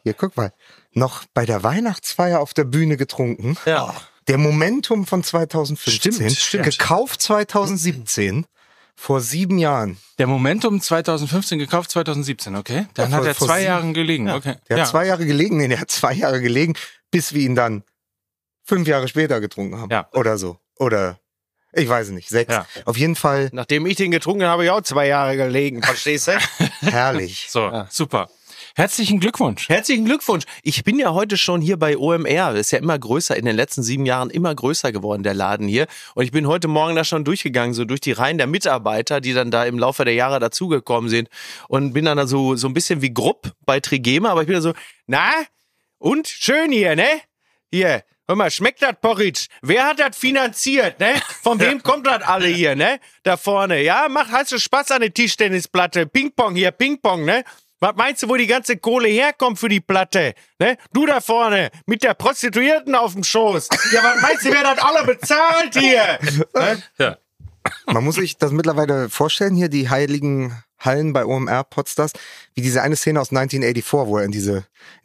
hier, guck mal, noch bei der Weihnachtsfeier auf der Bühne getrunken. Ja. Der Momentum von 2015, Stimmt. gekauft 2017, vor 7 Jahren. Der Momentum 2015 gekauft, 2017, okay? Dann Ja, hat er vor 2 7 Jahre gelegen, okay. Der hat 2 Jahre gelegen, der hat 2 Jahre gelegen, bis wir ihn dann 5 Jahre später getrunken haben. Ja. Oder so. Oder, ich weiß nicht, 6. Ja. Auf jeden Fall Nachdem ich den getrunken habe, ich auch 2 Jahre gelegen, verstehst du? herrlich. So, super. Herzlichen Glückwunsch. Herzlichen Glückwunsch. Ich bin ja heute schon hier bei OMR. Das ist ja immer größer, in den letzten 7 Jahren immer größer geworden, der Laden hier. Und ich bin heute Morgen da schon durchgegangen, so durch die Reihen der Mitarbeiter, die dann da im Laufe der Jahre dazugekommen sind. Und bin dann da so ein bisschen wie Grupp bei Trigema, aber ich bin da so, na? Und? Schön hier, ne? Hier. Hör mal, schmeckt das Porridge? Wer hat das finanziert, ne? Von wem kommt das alle hier, ne? Da vorne, ja? Hast du Spaß an der Tischtennisplatte? Ping-Pong hier, Ping-Pong, ne? Was meinst du, wo die ganze Kohle herkommt für die Platte? Ne? Du da vorne, mit der Prostituierten auf dem Schoß. Ja, was meinst du, wer das alle bezahlt hier? Ne? Ja. Man muss sich das mittlerweile vorstellen, hier die heiligen Hallen bei OMR Podstars, wie diese eine Szene aus 1984, wo er in diesen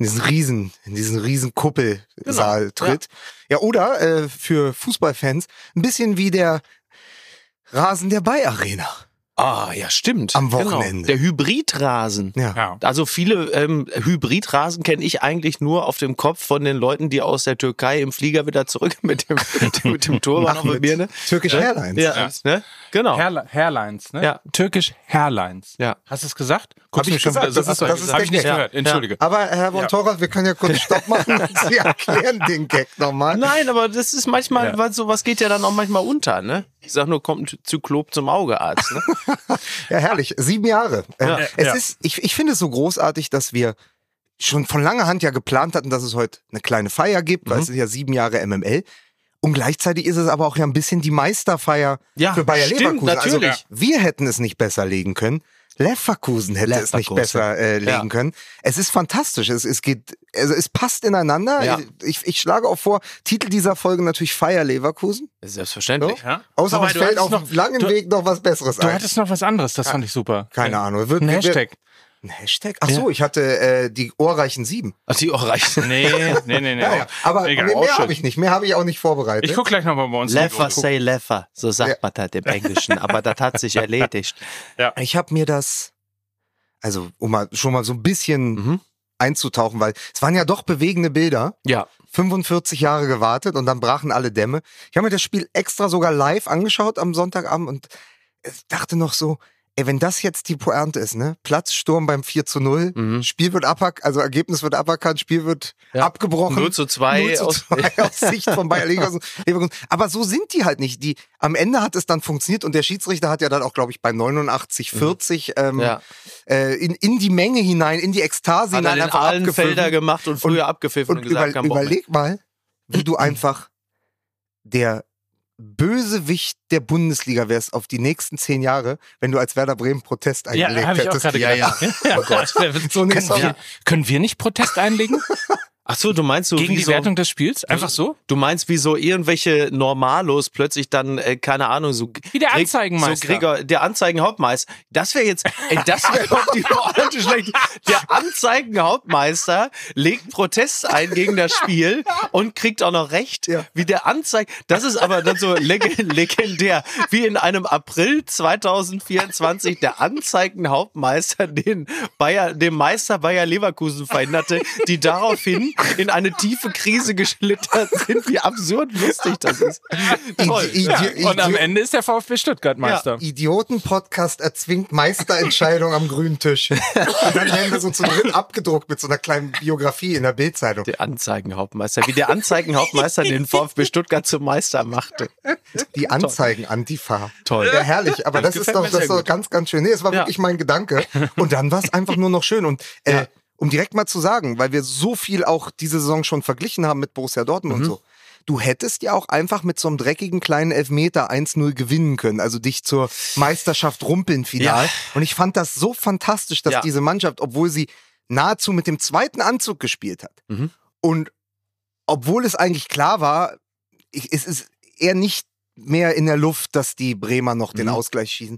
riesen Kuppelsaal tritt. Ja, oder für Fußballfans ein bisschen wie der Rasen der Bay-Arena. Ah, ja, stimmt. Am Wochenende. Genau. Der Hybridrasen. Ja. Also viele Hybridrasen kenne ich eigentlich nur auf dem Kopf von den Leuten, die aus der Türkei im Flieger wieder zurück mit dem Turban auf der Birne. Turkish Airlines. Ja, ne? Genau. Hairlines, ne? Ja. Turkish Hairlines. Ja. Hast du es gesagt? Hab ich gesagt, das ist Habe ich nicht der gehört, entschuldige. Aber Herr von Torra, wir können ja kurz Stopp machen und Sie erklären den Gag nochmal. Nein, aber das ist manchmal, weil sowas geht ja dann auch manchmal unter, ne? Ich sag nur, kommt ein Zyklop zum Augearzt, ne? Ja, herrlich. 7 Jahre. Ja. Ich finde es so großartig, dass wir schon von langer Hand ja geplant hatten, dass es heute eine kleine Feier gibt, weil es ist ja 7 Jahre MML. Und gleichzeitig ist es aber auch ja ein bisschen die Meisterfeier Ja, für Bayer stimmt, Leverkusen. natürlich. Also wir hätten es nicht besser legen können. Leverkusen hätte es nicht besser legen können. Es ist fantastisch. Es passt ineinander. Ja. Ich schlage auch vor, Titel dieser Folge natürlich Feier Leverkusen. Selbstverständlich. So. Ja. Außer Wobei, uns du fällt hattest auf langen Weg noch was Besseres Du ein. hattest noch was anderes, das fand ich super. Keine Ahnung. Ein Hashtag. Ein Hashtag? Ach so, ich hatte die ohrreichen 7. Ach, die auch reicht. Nee. Aber Egal, mehr auch habe ich nicht. Mehr habe ich auch nicht vorbereitet. Ich guck gleich nochmal bei uns. Leffer say Leffer, so sagt man das im Englischen, aber das hat sich erledigt. Ich habe mir das, also um schon mal so ein bisschen einzutauchen, weil es waren ja doch bewegende Bilder. Ja. 45 Jahre gewartet und dann brachen alle Dämme. Ich habe mir das Spiel extra sogar live angeschaut am Sonntagabend und ich dachte noch so, ey, wenn das jetzt die Pointe ist, ne? Platzsturm beim 4:0, Spiel wird Ergebnis wird aberkannt, Spiel wird abgebrochen. 0:2 aus Sicht von Bayer Leverkusen. Aber so sind die halt nicht. Am Ende hat es dann funktioniert und der Schiedsrichter hat ja dann auch, glaube ich, bei 89:40 in die Menge hinein, in die Ekstase Hat er hinein den einfach Ahlenfelder gemacht und früher abgepfiffen und gesagt, kein Bock mehr. überleg mal, wie du einfach der Bösewicht der Bundesliga wärst auf die nächsten 10 Jahre, wenn du als Werder Bremen Protest eingelegt Ja, habe ich auch hättest. gerade gedacht. Oh Gott. Können wir nicht Protest einlegen? Ach so, du meinst so Gegen wie die so, Wertung des Spiels? Einfach so? Du meinst wie so irgendwelche Normalos plötzlich dann, keine Ahnung, so Wie der Anzeigenmeister. So Gregor, der Anzeigenhauptmeister. Das wäre jetzt, das wäre doch die Pointe schlecht. Der Anzeigenhauptmeister legt Protest ein gegen das Spiel und kriegt auch noch Recht, wie der das ist aber dann so legendär, wie in einem April 2024 der Anzeigenhauptmeister dem Meister Bayer Leverkusen verhinderte, die daraufhin in eine tiefe Krise geschlittert sind. Wie absurd lustig das ist. Toll. Und am Ende ist der VfB Stuttgart Meister. Idioten-Podcast erzwingt Meisterentscheidung am grünen Tisch. Und dann werden wir so zu dritt abgedruckt mit so einer kleinen Biografie in der Bildzeitung. Der Anzeigenhauptmeister. Wie der Anzeigenhauptmeister den VfB Stuttgart zum Meister machte. Die Anzeigen-Antifa. Toll. Ja, herrlich. Aber das ist gefällt mir doch sehr gut. ganz, ganz schön. Nee, es war wirklich mein Gedanke. Und dann war es einfach nur noch schön. Und um direkt mal zu sagen, weil wir so viel auch diese Saison schon verglichen haben mit Borussia Dortmund und so. Du hättest ja auch einfach mit so einem dreckigen kleinen Elfmeter 1:0 gewinnen können, also dich zur Meisterschaft rumpeln final. Ja. Und ich fand das so fantastisch, dass diese Mannschaft, obwohl sie nahezu mit dem zweiten Anzug gespielt hat und obwohl es eigentlich klar war, es ist eher nicht mehr in der Luft, dass die Bremer noch den Ausgleich schießen,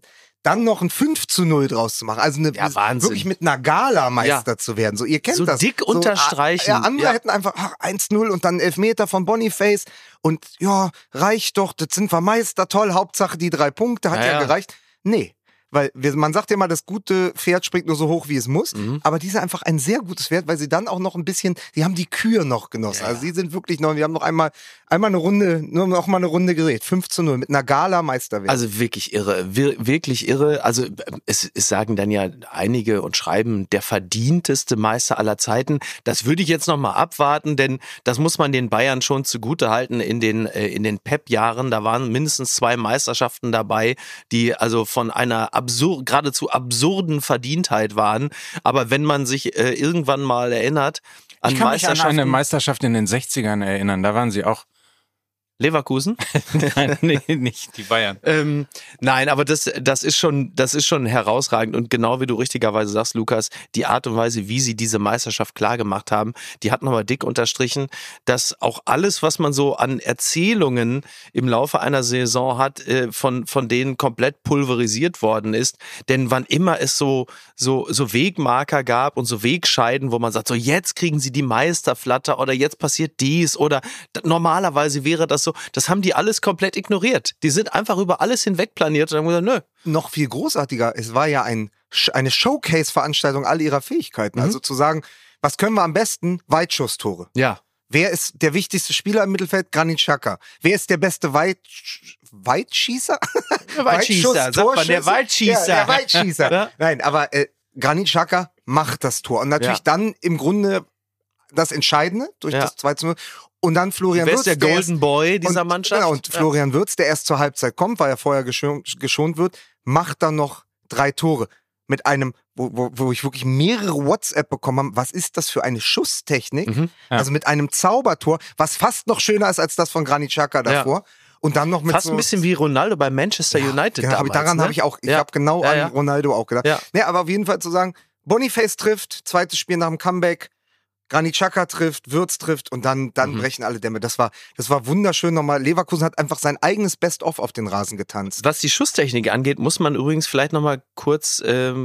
dann noch ein 5-0 draus zu machen. Also wirklich mit einer Gala Meister zu werden. So, ihr kennt so das. Dick unterstreichen. Andere hätten einfach 1-0 und dann Elfmeter von Boniface und ja, reicht doch, das sind wir Meister, toll, Hauptsache die 3 Punkte, hat ja gereicht. Nee. Weil man sagt ja immer, das gute Pferd springt nur so hoch, wie es muss. Aber die sind einfach ein sehr gutes Pferd, weil sie dann auch noch ein bisschen, die haben die Kür noch genossen. Ja. Also die sind wirklich noch, wir haben noch einmal eine Runde, nur noch mal eine Runde gedreht. 5-0 mit einer Gala-Meisterwertung. Also wirklich irre, wirklich irre. Also es sagen dann ja einige und schreiben, der verdienteste Meister aller Zeiten. Das würde ich jetzt noch mal abwarten, denn das muss man den Bayern schon zugute halten in den Pep-Jahren. Da waren mindestens 2 Meisterschaften dabei, die also von einer geradezu absurden Verdientheit waren. Aber wenn man sich irgendwann mal erinnert an ich kann Meisterschaften... mich an eine Meisterschaft in den 60ern erinnern, da waren sie auch... Leverkusen? Nein, nee, nicht die Bayern. Nein, aber das ist schon herausragend und genau wie du richtigerweise sagst, Lukas, die Art und Weise, wie sie diese Meisterschaft klar gemacht haben, die hat nochmal dick unterstrichen, dass auch alles, was man so an Erzählungen im Laufe einer Saison hat, von denen komplett pulverisiert worden ist. Denn wann immer es so Wegmarker gab und so Wegscheiden, wo man sagt, so jetzt kriegen sie die Meisterflatter oder jetzt passiert dies oder normalerweise wäre das so, das haben die alles komplett ignoriert. Die sind einfach über alles hinweg planiert und haben gesagt, nö. Noch viel großartiger, es war ja eine Showcase-Veranstaltung all ihrer Fähigkeiten. Also zu sagen, was können wir am besten? Weitschusstore. Ja. Wer ist der wichtigste Spieler im Mittelfeld? Granit Xhaka. Wer ist der beste Weitschießer? Weitschießer, sagt man, der Weitschießer. Ja, der Weitschießer. Ja? Nein, aber Granit Xhaka macht das Tor. Und natürlich dann im Grunde das Entscheidende durch das 2-0. Und dann Florian Wirtz. Der Golden Boy dieser Mannschaft. Genau, und Florian Wirtz, der erst zur Halbzeit kommt, weil er vorher geschont wird, macht dann noch 3 Tore. Mit einem, wo ich wirklich mehrere WhatsApp bekommen habe. Was ist das für eine Schusstechnik? Also mit einem Zaubertor, was fast noch schöner ist als das von Granit Xhaka davor. Ja. Und dann noch mit fast ein bisschen wie Ronaldo bei Manchester United genau, damals. Daran habe ich auch, ich habe genau an Ronaldo auch gedacht. Ja, aber auf jeden Fall zu sagen, Boniface trifft, zweites Spiel nach dem Comeback, Granit Xhaka trifft, Wirtz trifft und dann brechen alle Dämme. Das war wunderschön nochmal. Leverkusen hat einfach sein eigenes Best-of auf den Rasen getanzt. Was die Schusstechnik angeht, muss man übrigens vielleicht nochmal kurz,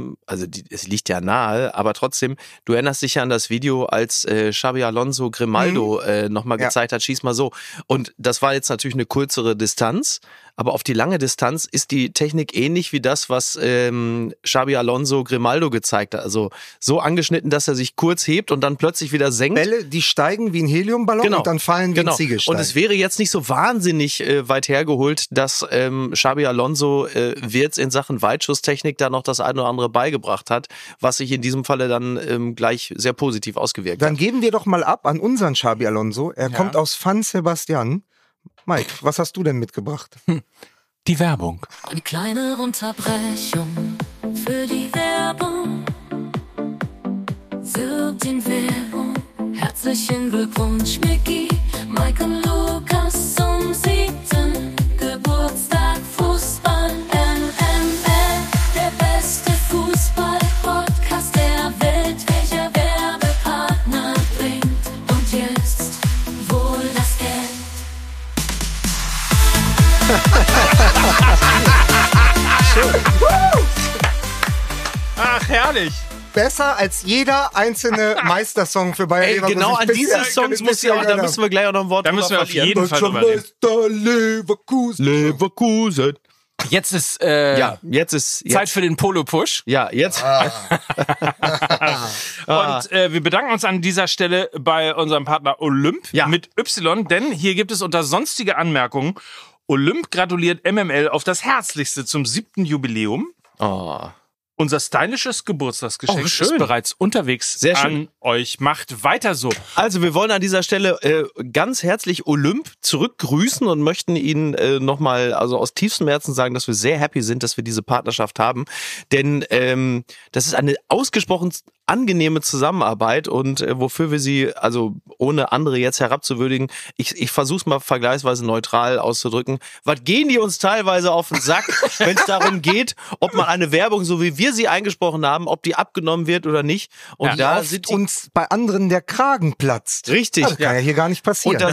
es liegt ja nahe, aber trotzdem, du erinnerst dich ja an das Video, als Xabi Alonso Grimaldo nochmal gezeigt hat, schieß mal so. Und das war jetzt natürlich eine kürzere Distanz, aber auf die lange Distanz ist die Technik ähnlich wie das, was Xabi Alonso Grimaldo gezeigt hat. Also so angeschnitten, dass er sich kurz hebt und dann plötzlich wieder senkt. Bälle, die steigen wie ein Heliumballon und dann fallen wie ein Ziegelstein. Und es wäre jetzt nicht so wahnsinnig weit hergeholt, dass Xabi Alonso Wirtz in Sachen Weitschusstechnik da noch das eine oder andere beigebracht hat, was sich in diesem Falle dann gleich sehr positiv ausgewirkt hat. Dann geben wir doch mal ab an unseren Xabi Alonso. Er kommt aus San Sebastian. Mike, was hast du denn mitgebracht? Die Werbung. Eine kleine Unterbrechung für die Werbung. Für den Werbung. Herzlichen Glückwunsch, Micky, Mike und Lukas zum 7. Geburtstag. Fußball MML, der beste Fußball-Podcast der Welt. Welcher Werbepartner bringt und jetzt wohl das Geld? Ach, herrlich. Besser als jeder einzelne Meistersong für Bayern Leverkusen. Genau an diese Songs da müssen wir gleich auch noch ein Wort da müssen wir auf jeden Fall drüber reden. Leverkusen. Jetzt ist Zeit für den Polo-Push. Ja, jetzt. Und wir bedanken uns an dieser Stelle bei unserem Partner Olymp mit Y, denn hier gibt es unter sonstige Anmerkungen, Olymp gratuliert MML auf das Herzlichste zum 7. Jubiläum. Oh. Unser stylisches Geburtstagsgeschenk ist bereits unterwegs an euch. Macht weiter so. Also wir wollen an dieser Stelle ganz herzlich Olymp zurückgrüßen und möchten Ihnen nochmal, also aus tiefstem Herzen sagen, dass wir sehr happy sind, dass wir diese Partnerschaft haben. Denn das ist eine ausgesprochen angenehme Zusammenarbeit und wofür wir sie, also ohne andere jetzt herabzuwürdigen, ich versuche es mal vergleichsweise neutral auszudrücken. Was gehen die uns teilweise auf den Sack, wenn es darum geht, ob man eine Werbung, so wie wir sie eingesprochen haben, ob die abgenommen wird oder nicht. Und da sind uns bei anderen der Kragen platzt. Richtig. Das kann ja hier gar nicht passieren. Und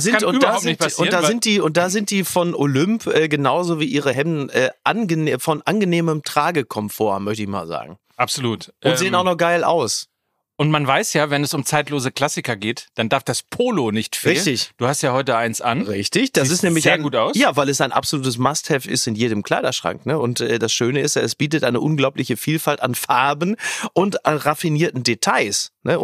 da sind die von Olymp genauso wie ihre Hemden von angenehmem Tragekomfort, möchte ich mal sagen. Absolut. Und sehen auch noch geil aus. Und man weiß ja, wenn es um zeitlose Klassiker geht, dann darf das Polo nicht fehlen. Richtig. Du hast ja heute eins an. Richtig. Das ist nämlich sehr gut aus. Ja, weil es ein absolutes Must-have ist in jedem Kleiderschrank. Ne? Und das Schöne ist, es bietet eine unglaubliche Vielfalt an Farben und an raffinierten Details. Ne?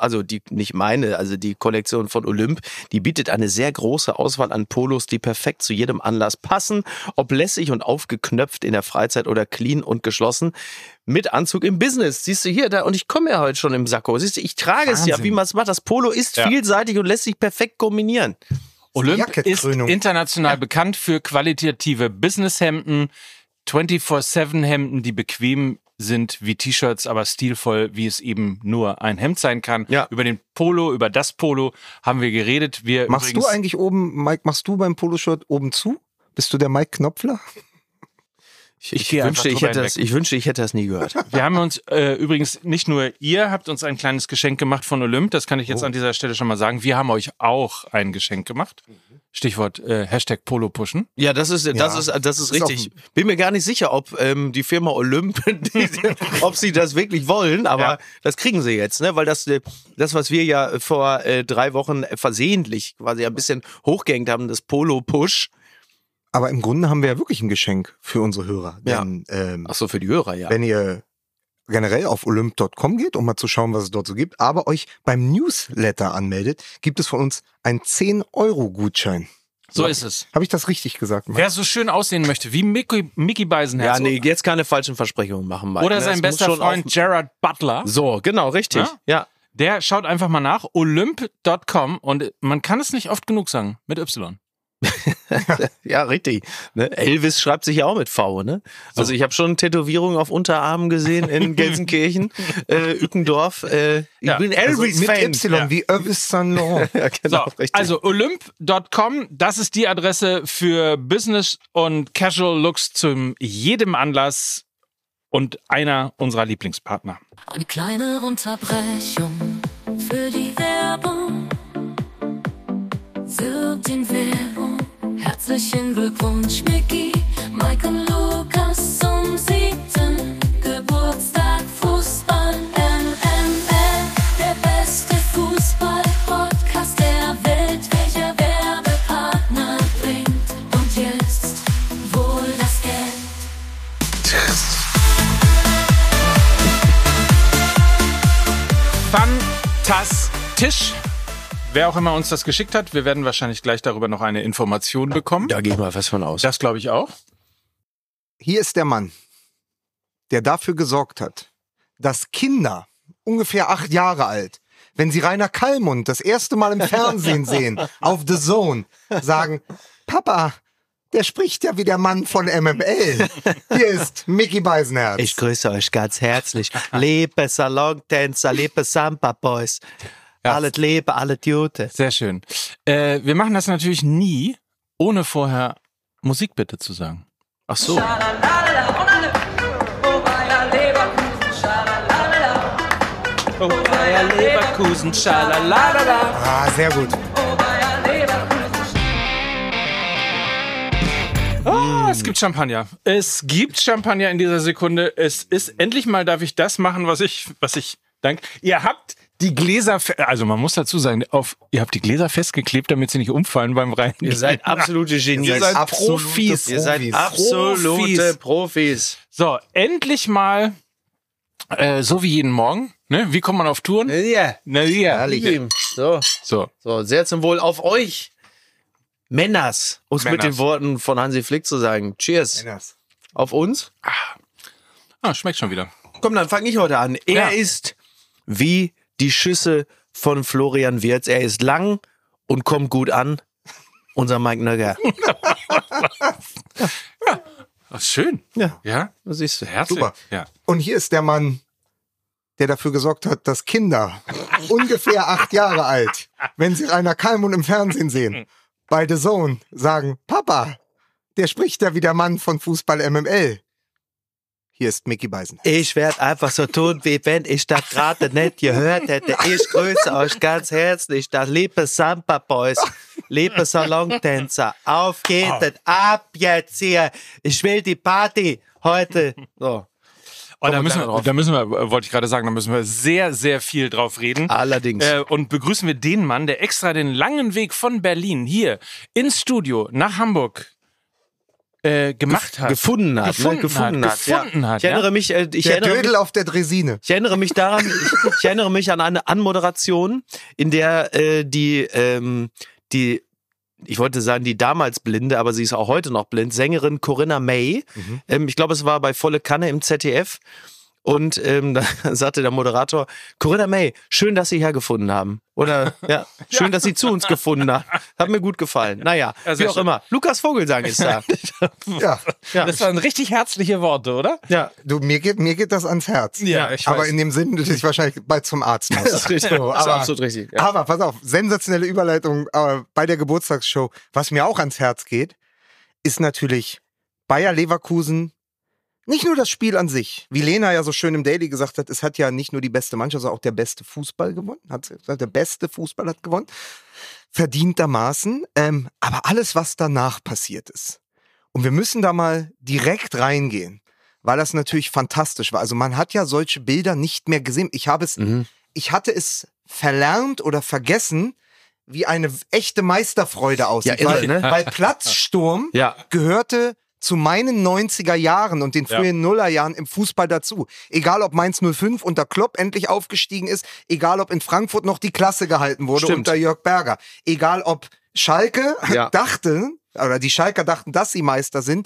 Die Kollektion von Olymp, die bietet eine sehr große Auswahl an Polos, die perfekt zu jedem Anlass passen. Ob lässig und aufgeknöpft in der Freizeit oder clean und geschlossen. Mit Anzug im Business. Siehst du hier, und ich komme ja heute schon im Sakko. Siehst du, ich trage es ja, wie man es macht. Das Polo ist vielseitig und lässt sich perfekt kombinieren. Olymp ist international bekannt für qualitative Businesshemden, 24/7-Hemden, die bequem sind wie T-Shirts, aber stilvoll, wie es eben nur ein Hemd sein kann. Ja. Über das Polo haben wir geredet. Machst du eigentlich oben, Mike, beim Poloshirt oben zu? Bist du der Mike Knopfler? Ich wünschte, ich hätte das nie gehört. Wir haben uns übrigens, nicht nur ihr habt uns ein kleines Geschenk gemacht von Olymp, das kann ich jetzt an dieser Stelle schon mal sagen. Wir haben euch auch ein Geschenk gemacht. Stichwort Hashtag Polo pushen. Ja, das ist richtig. Bin mir gar nicht sicher, ob die Firma Olymp, ob sie das wirklich wollen, aber das kriegen sie jetzt, ne? Weil das, was wir ja vor 3 Wochen versehentlich quasi ein bisschen hochgehängt haben, das Polo Push. Aber im Grunde haben wir ja wirklich ein Geschenk für unsere Hörer. Denn, Ach so, für die Hörer, ja. Wenn ihr generell auf olymp.com geht, um mal zu schauen, was es dort so gibt, aber euch beim Newsletter anmeldet, gibt es von uns einen 10-Euro-Gutschein. So ist es. Habe ich das richtig gesagt? Wer so schön aussehen möchte wie Mickey Beisenherz. Ja, nee, jetzt keine falschen Versprechungen machen, Mike. Oder sein bester Freund Gerard Butler. So, genau, richtig. Ja. Der schaut einfach mal nach, olymp.com, und man kann es nicht oft genug sagen, mit Y. Ja, richtig. Ne? Elvis schreibt sich ja auch mit V, ne? Also ich habe schon Tätowierungen auf Unterarmen gesehen in Gelsenkirchen, Ückendorf. Ich bin Elvis-Fan. Mit Y, wie Elvis Saint Laurent. Ja, genau, so, also olymp.com, das ist die Adresse für Business und Casual Looks zu jedem Anlass und einer unserer Lieblingspartner. Eine kleine Unterbrechung für die Werbung. Werbung. Herzlichen Glückwunsch, Micky, Mike und Lukas zum 7. Geburtstag. Fußball MML, der beste Fußball-Podcast der Welt. Welcher Werbepartner bringt und jetzt wohl das Geld? Fantastisch. Wer auch immer uns das geschickt hat, wir werden wahrscheinlich gleich darüber noch eine Information bekommen. Da gehe ich mal fest von aus. Das glaube ich auch. Hier ist der Mann, der dafür gesorgt hat, dass Kinder, ungefähr 8 Jahre alt, wenn sie Rainer Kallmund das erste Mal im Fernsehen sehen, auf The Zone, sagen, Papa, der spricht ja wie der Mann von MML. Hier ist Mickey Beisenherz. Ich grüße euch ganz herzlich. Liebe Salontänzer, liebe Samba Boys. Ja. Alles Leben, alles Gute. Sehr schön. Wir machen das natürlich nie, ohne vorher Musik bitte zu sagen. Ach so. Leverkusen, schalalala. Ah, sehr gut. Oh, es gibt Champagner. Es gibt Champagner in dieser Sekunde. Es ist, endlich mal darf ich das machen, was ich danke. Ihr habt die Gläser, also man muss dazu sagen, ihr habt die Gläser festgeklebt, damit sie nicht umfallen beim Rein. Ihr seid absolute Genies. Ihr seid Profis. Ihr seid absolute Profis. So, endlich mal, so wie jeden Morgen, ne? Wie kommt man auf Touren? Ja. So, sehr zum Wohl auf euch. Männers. Mit den Worten von Hansi Flick zu sagen. Cheers. Männers. Auf uns. Schmeckt schon wieder. Komm, dann fange ich heute an. Er ist wie die Schüsse von Florian Wirtz. Er ist lang und kommt gut an. Unser Mike Nöcker. Ach, schön. Ja. Ja? Das siehst du. Herzlich. Super. Ja. Und hier ist der Mann, der dafür gesorgt hat, dass Kinder ungefähr 8 Jahre alt, wenn sie Rainer Kallmund im Fernsehen sehen, bei The Zone sagen, Papa, der spricht ja wie der Mann von Fußball MML. Hier ist Micky Beisenherz. Ich werde einfach so tun, wie wenn ich das gerade nicht gehört hätte. Ich grüße euch ganz herzlich, das liebe Samba Boys, liebe Salontänzer. Auf geht es, ab jetzt hier. Ich will die Party heute. So. Und da müssen wir, wollte ich gerade sagen, da müssen wir sehr, sehr viel drauf reden. Allerdings. Und begrüßen wir den Mann, der extra den langen Weg von Berlin hier ins Studio nach Hamburg gemacht hat. Gefunden hat. Ich erinnere mich, Dödel auf der Dresine. Ich erinnere mich daran, ich erinnere mich an eine Anmoderation, in der die ich wollte sagen, die damals Blinde, aber sie ist auch heute noch blind, Sängerin Corinna May. Ich glaube, es war bei Volle Kanne im ZDF. Und da sagte der Moderator, Corinna May, schön, dass Sie hergefunden haben. Oder ja, schön, dass Sie zu uns gefunden haben. Hat mir gut gefallen. Naja, wie auch immer. Lukas Vogelsang ist da. Ja. Das waren richtig herzliche Worte, oder? Ja. Du, mir geht das ans Herz. Ja, ich weiß. Aber in dem Sinn, dass ich wahrscheinlich bald zum Arzt muss. Das ist richtig. So, Das ist absolut richtig. Ja. Aber pass auf, sensationelle Überleitung bei der Geburtstagsshow. Was mir auch ans Herz geht, ist natürlich Bayer Leverkusen. Nicht nur das Spiel an sich. Wie Lena ja so schön im Daily gesagt hat, es hat ja nicht nur die beste Mannschaft, sondern auch der beste Fußball gewonnen. Der beste Fußball hat gewonnen. Verdientermaßen. Aber alles, was danach passiert ist. Und wir müssen da mal direkt reingehen, weil das natürlich fantastisch war. Also man hat ja solche Bilder nicht mehr gesehen. Ich hatte es verlernt oder vergessen, wie eine echte Meisterfreude aussieht. Ja, irre, ne? Weil Platzsturm Ja. gehörte zu meinen 90er Jahren und den frühen Nullerjahren im Fußball dazu. Egal, ob Mainz 05 unter Klopp endlich aufgestiegen ist, egal, ob in Frankfurt noch die Klasse gehalten wurde unter Jörg Berger, egal, ob Schalke dachte, oder die Schalker dachten, dass sie Meister sind.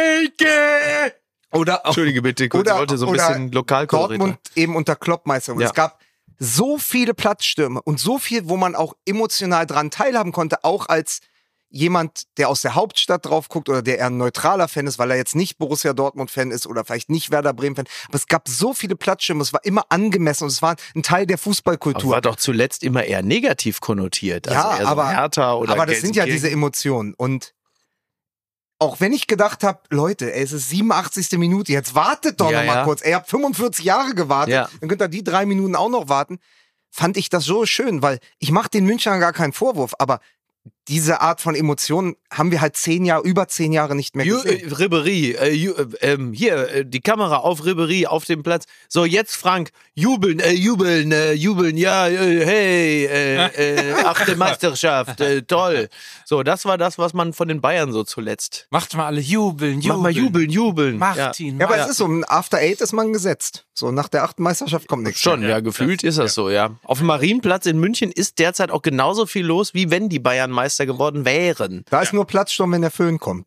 Oder Entschuldige bitte, kurz, ich wollte so ein bisschen Lokalkolorit. Dortmund eben unter Klopp Meister. Und es gab so viele Platzstürme und so viel, wo man auch emotional dran teilhaben konnte, auch als jemand, der aus der Hauptstadt drauf guckt oder der eher ein neutraler Fan ist, weil er jetzt nicht Borussia Dortmund-Fan ist oder vielleicht nicht Werder Bremen-Fan. Aber es gab so viele Platzstürme, es war immer angemessen und es war ein Teil der Fußballkultur. Aber war doch zuletzt immer eher negativ konnotiert. Also ja, eher so Hertha oder aber das sind ja diese Emotionen. Und auch wenn ich gedacht habe, Leute, es ist 87. Minute, jetzt wartet doch noch mal kurz. Ihr habt 45 Jahre gewartet, dann könnt ihr die 3 Minuten auch noch warten. Fand ich das so schön, weil ich mache den Münchnern gar keinen Vorwurf, aber diese Art von Emotionen haben wir halt über 10 Jahre nicht mehr gesehen. Ribéry, hier, die Kamera auf Ribéry, auf dem Platz. So, jetzt Frank, jubeln, ja, hey, 8. Meisterschaft, toll. So, das war das, was man von den Bayern so zuletzt. Macht mal alle jubeln. Mach mal jubeln. Martin. Ja, aber es ist so, After 8 ist man gesetzt. So, nach der 8. Meisterschaft kommt nichts. Schon, ja, gefühlt ist das so, ja. Auf dem Marienplatz in München ist derzeit auch genauso viel los, wie wenn die Bayern Meister geworden wären. Da ist nur Platzsturm, wenn der Föhn kommt.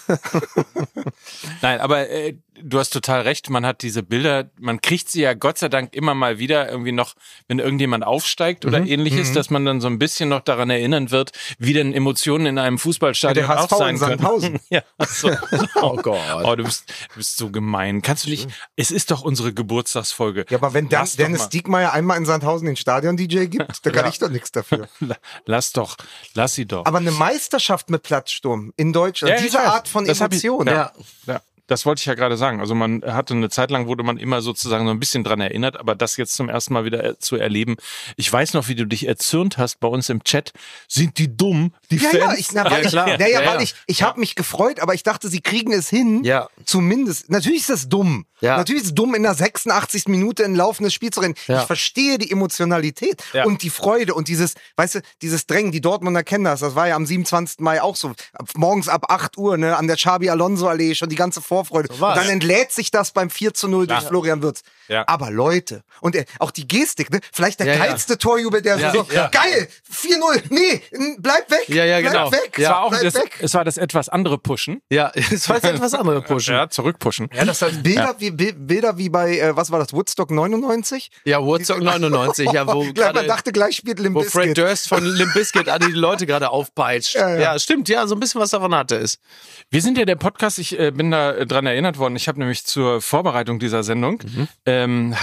Nein, aber du hast total recht, man hat diese Bilder, man kriegt sie ja Gott sei Dank immer mal wieder irgendwie noch, wenn irgendjemand aufsteigt oder ähnliches, dass man dann so ein bisschen noch daran erinnern wird, wie denn Emotionen in einem Fußballstadion auch sein können. Ja, so. Oh Gott. Oh, du bist so gemein. Kannst du dich, es ist doch unsere Geburtstagsfolge. Ja, aber wenn Dennis Diekmeyer einmal in Sandhausen den Stadion-DJ gibt, da kann ich doch nichts dafür. Lass sie doch. Aber eine Meisterschaft mit Platzsturm in Deutschland, diese Art von Emotion. Ja. Das wollte ich ja gerade sagen. Also man hatte eine Zeit lang, wurde man immer sozusagen so ein bisschen dran erinnert, aber das jetzt zum ersten Mal wieder zu erleben. Ich weiß noch, wie du dich erzürnt hast bei uns im Chat. Sind die dumm, die Fans? Weil ich habe mich gefreut, aber ich dachte, sie kriegen es hin. Ja. Zumindest. Natürlich ist das dumm. Ja. Natürlich ist es dumm, in der 86. Minute ein laufendes Spiel zu rennen. Ja. Ich verstehe die Emotionalität und die Freude und dieses, weißt du, dieses Drängen, die Dortmunder kennen das. Das war ja am 27. Mai auch so. Morgens ab 8 Uhr, ne, an der Xabi-Alonso-Allee schon die ganze Vorfreude. So und dann entlädt sich das beim 4:0 durch Florian Wirtz. Ja. Aber Leute, und auch die Gestik, ne? Vielleicht der geilste Torjubel der Saison. Geil, 4:0, nee, bleib weg. Genau. Bleib weg. Es war das etwas andere Pushen. Ja, es war das etwas andere Pushen. Ja, zurückpushen. Ja, das heißt Bilder wie bei, was war das, Woodstock 99? Ja, Woodstock 99, ja, wo man dachte, gleich spielt Limp Bizkit. Wo Fred Durst von Limp Bizkit an die Leute gerade aufpeitscht. Ja, stimmt, ja, so ein bisschen was davon hatte es. Wir sind ja der Podcast, ich bin da dran erinnert worden. Ich habe nämlich zur Vorbereitung dieser Sendung bin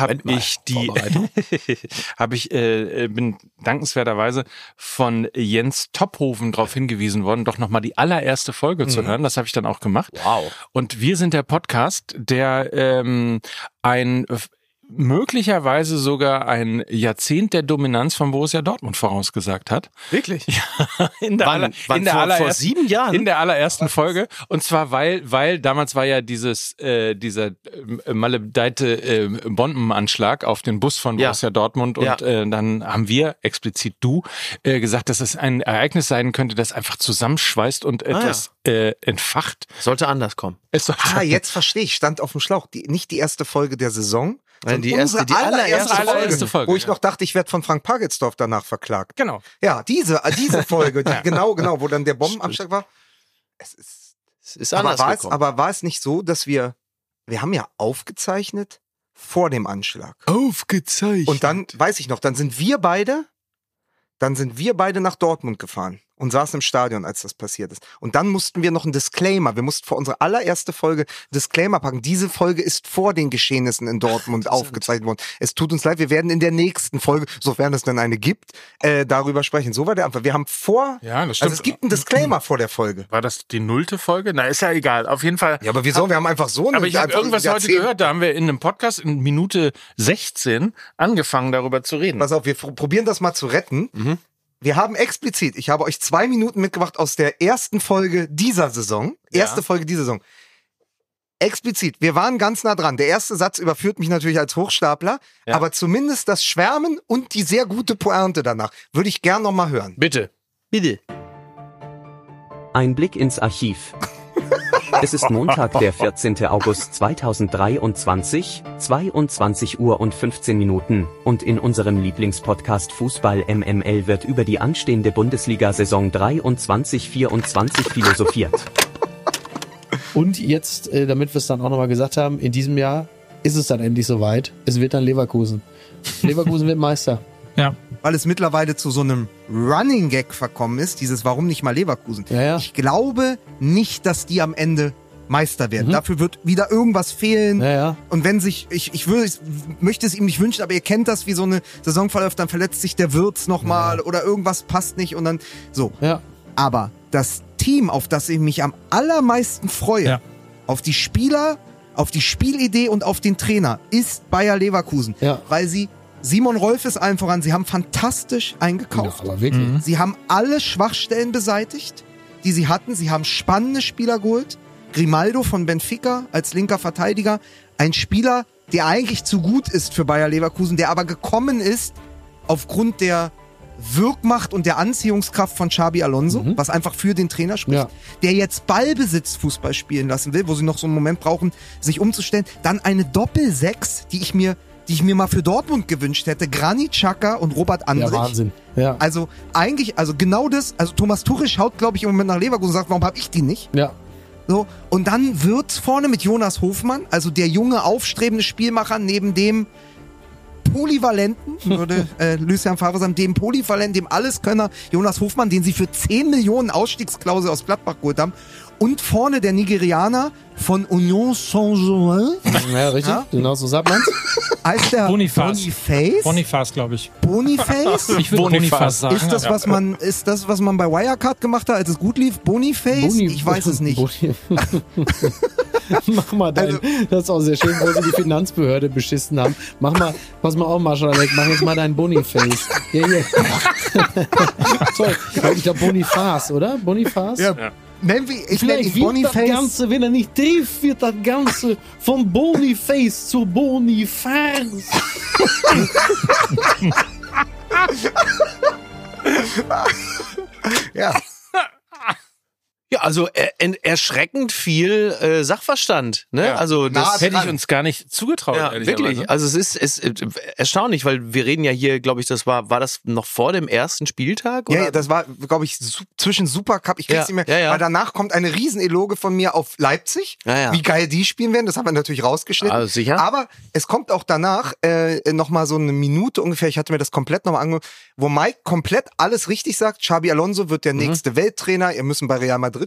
dankenswerterweise von Jens Tophofen darauf hingewiesen worden, doch nochmal die allererste Folge zu hören. Das habe ich dann auch gemacht. Wow. Und wir sind der Podcast, der möglicherweise sogar ein Jahrzehnt der Dominanz von Borussia Dortmund vorausgesagt hat. Wirklich? Ja, vor 7 Jahren? In der allerersten Folge. Und zwar, weil damals war ja dieser maledeite Bombenanschlag auf den Bus von Borussia Dortmund und dann haben wir, explizit du, gesagt, dass es ein Ereignis sein könnte, das einfach zusammenschweißt und etwas entfacht. Sollte anders kommen. Jetzt verstehe ich. Stand auf dem Schlauch. Nicht die erste Folge der Saison, die allererste Folge. Wo ich noch dachte, ich werde von Frank Pagelsdorf danach verklagt. Genau. Ja, diese Folge, genau, wo dann der Bombenabschlag war. Es ist anders gekommen. Aber war es nicht so, dass wir haben ja aufgezeichnet vor dem Anschlag. Aufgezeichnet. Und dann, weiß ich noch, dann sind wir beide nach Dortmund gefahren und saßen im Stadion, als das passiert ist. Und dann mussten wir noch einen Disclaimer, wir mussten für unsere allererste Folge Disclaimer packen. Diese Folge ist vor den Geschehnissen in Dortmund aufgezeichnet worden. Es tut uns leid, wir werden in der nächsten Folge, sofern es dann eine gibt, darüber sprechen. So war der Anfang. Wir haben das stimmt. Also es gibt einen Disclaimer vor der Folge. War das die 0. Folge? Na, ist ja egal. Auf jeden Fall. Ja, aber wieso? Wir haben einfach so eine... Aber ich habe irgendwas heute gehört, da haben wir in einem Podcast in Minute 16 angefangen, darüber zu reden. Pass auf, wir probieren das mal zu retten. Wir haben explizit, ich habe euch 2 Minuten mitgebracht aus der ersten Folge dieser Saison. Folge dieser Saison. Explizit, wir waren ganz nah dran. Der erste Satz überführt mich natürlich als Hochstapler, aber zumindest das Schwärmen und die sehr gute Pointe danach würde ich gern noch mal hören. Bitte. Ein Blick ins Archiv. Es ist Montag, der 14. August 2023, 22 Uhr und 15 Minuten und in unserem Lieblingspodcast Fußball MML wird über die anstehende Bundesliga-Saison 23/24 philosophiert. Und jetzt, damit wir es dann auch nochmal gesagt haben, in diesem Jahr ist es dann endlich soweit. Es wird dann Leverkusen. Leverkusen wird Meister. Ja. Weil es mittlerweile zu so einem Running Gag verkommen ist, dieses Warum nicht mal Leverkusen. Ja. Ich glaube nicht, dass die am Ende Meister werden. Dafür wird wieder irgendwas fehlen. Ja. Und wenn sich, ich möchte es ihm nicht wünschen, aber ihr kennt das, wie so eine Saison verläuft, dann verletzt sich der Wirtz nochmal oder irgendwas passt nicht und dann so. Ja. Aber das Team, auf das ich mich am allermeisten freue, auf die Spieler, auf die Spielidee und auf den Trainer, ist Bayer Leverkusen. Ja. Weil Simon Rolf ist allen voran, sie haben fantastisch eingekauft. Ja, aber wirklich. Sie haben alle Schwachstellen beseitigt, die sie hatten. Sie haben spannende Spieler geholt. Grimaldo von Benfica als linker Verteidiger. Ein Spieler, der eigentlich zu gut ist für Bayer Leverkusen, der aber gekommen ist aufgrund der Wirkmacht und der Anziehungskraft von Xabi Alonso, was einfach für den Trainer spricht, der jetzt Ballbesitz-Fußball spielen lassen will, wo sie noch so einen Moment brauchen, sich umzustellen. Dann eine Doppel-6, die ich mir mal für Dortmund gewünscht hätte. Granit Xhaka und Robert Andrich. Ja, Wahnsinn. Ja. Also genau das, also Thomas Tuchel schaut, glaube ich, im Moment nach Leverkusen und sagt, warum habe ich die nicht? Ja. So, und dann wird's vorne mit Jonas Hofmann, also der junge, aufstrebende Spielmacher, neben dem Polyvalenten, würde Lucien Favre sagen, dem Polyvalenten, dem Alleskönner Jonas Hofmann, den sie für 10 Millionen Ausstiegsklausel aus Gladbach geholt haben. Und vorne der Nigerianer von Union Saint-Germain. Ja, richtig. Ja? Genau so sagt man's. Heißt der Boniface, glaube ich. Boniface? Ich würde Boniface sagen. Ist das, was man bei Wirecard gemacht hat, als es gut lief? Boniface? Ich weiß es nicht. Mach mal dein, das ist auch sehr schön, wo sie die Finanzbehörde beschissen haben. Pass mal auf, Marshall, mach jetzt mal dein Boniface. Hier. Toll. Ich glaube Boniface, oder? Boniface? Ja. Ich nenne ihn Boniface. Das Ganze, wenn er nicht trifft, wird das Ganze von Boniface zu Boniface. Ja. Ja, also erschreckend viel Sachverstand. Ne? Ja. Also das hätte ich uns gar nicht zugetraut. Ja, wirklich. Also es ist erstaunlich, weil wir reden ja hier, glaube ich, war das noch vor dem ersten Spieltag? Oder? Ja, das war, glaube ich, zwischen Supercup. Ich krieg's nicht mehr. Weil danach kommt eine Rieseneloge von mir auf Leipzig. Ja. Wie geil die spielen werden. Das haben wir natürlich rausgeschnitten. Also sicher. Aber es kommt auch danach nochmal so eine Minute ungefähr. Ich hatte mir das komplett nochmal angehört, wo Mike komplett alles richtig sagt. Xabi Alonso wird der nächste Welttrainer. Ihr müssen bei Real Madrid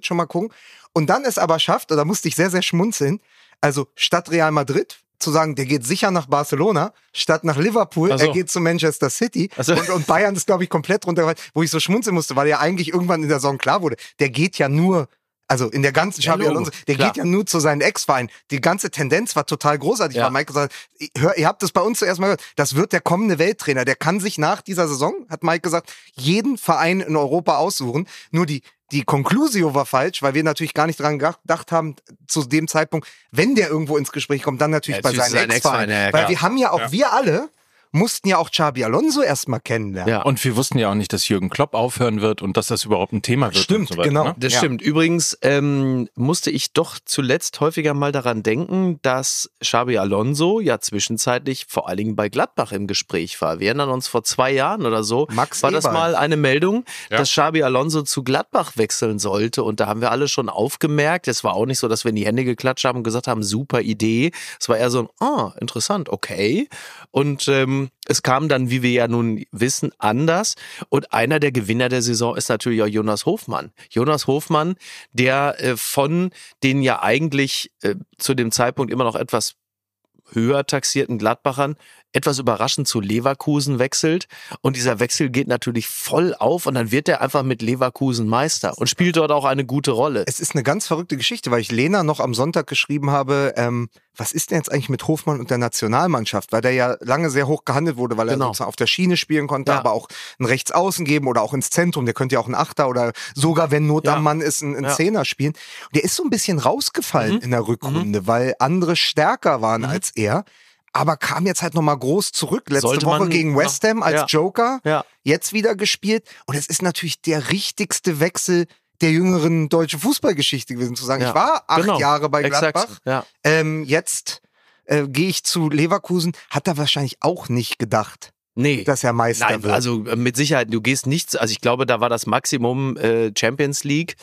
Madrid schon mal gucken. Und dann es aber schafft, und da musste ich sehr, sehr schmunzeln, also statt Real Madrid zu sagen, der geht sicher nach Barcelona, statt nach Liverpool, er geht zu Manchester City. Und Bayern ist, glaube ich, komplett runtergefallen, wo ich so schmunzeln musste, weil ja eigentlich irgendwann in der Saison klar wurde, der geht ja nur, also in der ganzen Xabi Alonso, der geht ja nur zu seinen Ex-Vereinen. Die ganze Tendenz war total großartig, weil Mike gesagt hat, ihr habt das bei uns zuerst mal gehört, das wird der kommende Welttrainer, der kann sich nach dieser Saison, hat Mike gesagt, jeden Verein in Europa aussuchen, nur die Conclusio war falsch, weil wir natürlich gar nicht dran gedacht haben, zu dem Zeitpunkt, wenn der irgendwo ins Gespräch kommt, dann natürlich bei seinen Ex-Vereinen. Weil wir haben ja auch, wir alle mussten ja auch Xabi Alonso erstmal kennenlernen. Ja. Und wir wussten ja auch nicht, dass Jürgen Klopp aufhören wird und dass das überhaupt ein Thema wird. Stimmt, und so weiter, genau. Ne? Das stimmt. Übrigens musste ich doch zuletzt häufiger mal daran denken, dass Xabi Alonso ja zwischenzeitlich vor allen Dingen bei Gladbach im Gespräch war. Wir erinnern uns, vor 2 Jahren oder so war das mal eine Meldung, dass Xabi Alonso zu Gladbach wechseln sollte. Und da haben wir alle schon aufgemerkt. Es war auch nicht so, dass wir in die Hände geklatscht haben und gesagt haben, super Idee. Es war eher so ein, interessant, okay. Und es kam dann, wie wir ja nun wissen, anders. Und einer der Gewinner der Saison ist natürlich auch Jonas Hofmann. Jonas Hofmann, der von den ja eigentlich zu dem Zeitpunkt immer noch etwas höher taxierten Gladbachern etwas überraschend zu Leverkusen wechselt. Und dieser Wechsel geht natürlich voll auf und dann wird er einfach mit Leverkusen Meister und spielt dort auch eine gute Rolle. Es ist eine ganz verrückte Geschichte, weil ich Lena noch am Sonntag geschrieben habe, was ist denn jetzt eigentlich mit Hofmann und der Nationalmannschaft? Weil der ja lange sehr hoch gehandelt wurde, weil er sozusagen auf der Schiene spielen konnte, aber auch ein Rechtsaußen geben oder auch ins Zentrum. Der könnte ja auch ein Achter oder sogar, wenn Not am Mann ist, ein Zehner spielen. Und der ist so ein bisschen rausgefallen in der Rückrunde, weil andere stärker waren als er. Aber kam jetzt halt nochmal groß zurück. Letzte Woche gegen West Ham als Joker. Ja. Jetzt wieder gespielt. Und es ist natürlich der richtigste Wechsel der jüngeren deutschen Fußballgeschichte gewesen, zu sagen, ich war 8 Jahre bei Gladbach. Ja. Jetzt gehe ich zu Leverkusen. Hat er wahrscheinlich auch nicht gedacht. Nee. Dass er Meister wird. Also mit Sicherheit, du gehst nichts, also ich glaube, da war das Maximum Champions League.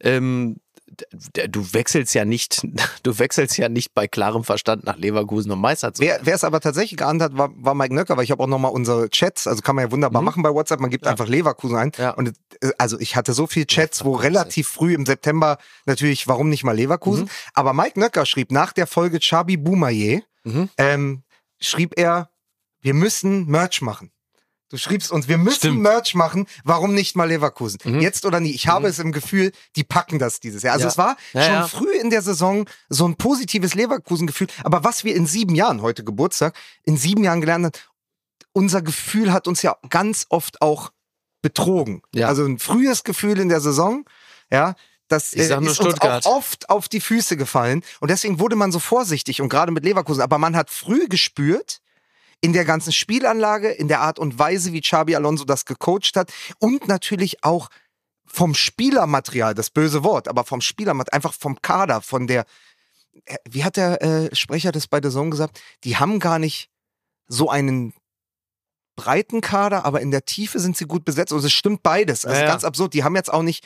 Du wechselst ja nicht bei klarem Verstand nach Leverkusen, um Meister zu werden. Wer es aber tatsächlich geahnt hat, war Mike Nöcker, weil ich habe auch nochmal unsere Chats, also kann man ja wunderbar machen bei WhatsApp, man gibt einfach Leverkusen ein. Ja. Und also ich hatte so viele Chats, wo relativ früh im September natürlich, warum nicht mal Leverkusen? Aber Mike Nöcker schrieb nach der Folge Xabi Boumaier, schrieb er, wir müssen Merch machen. Du schriebst uns, wir müssen Merch machen, warum nicht mal Leverkusen? Jetzt oder nie. Ich habe es im Gefühl, die packen das dieses Jahr. Also es war schon früh in der Saison so ein positives Leverkusen-Gefühl. Aber was wir in 7 Jahren, heute Geburtstag, in 7 Jahren gelernt haben, unser Gefühl hat uns ja ganz oft auch betrogen. Ja. Also ein frühes Gefühl in der Saison, das ist uns auch oft auf die Füße gefallen. Und deswegen wurde man so vorsichtig und gerade mit Leverkusen. Aber man hat früh gespürt, in der ganzen Spielanlage, in der Art und Weise, wie Xabi Alonso das gecoacht hat und natürlich auch vom Spielermaterial, das böse Wort, aber vom Spielermaterial, einfach vom Kader, von der, wie hat der Sprecher das bei der Zone gesagt, die haben gar nicht so einen breiten Kader, aber in der Tiefe sind sie gut besetzt. Also es stimmt beides. Also ganz absurd. Die haben jetzt auch nicht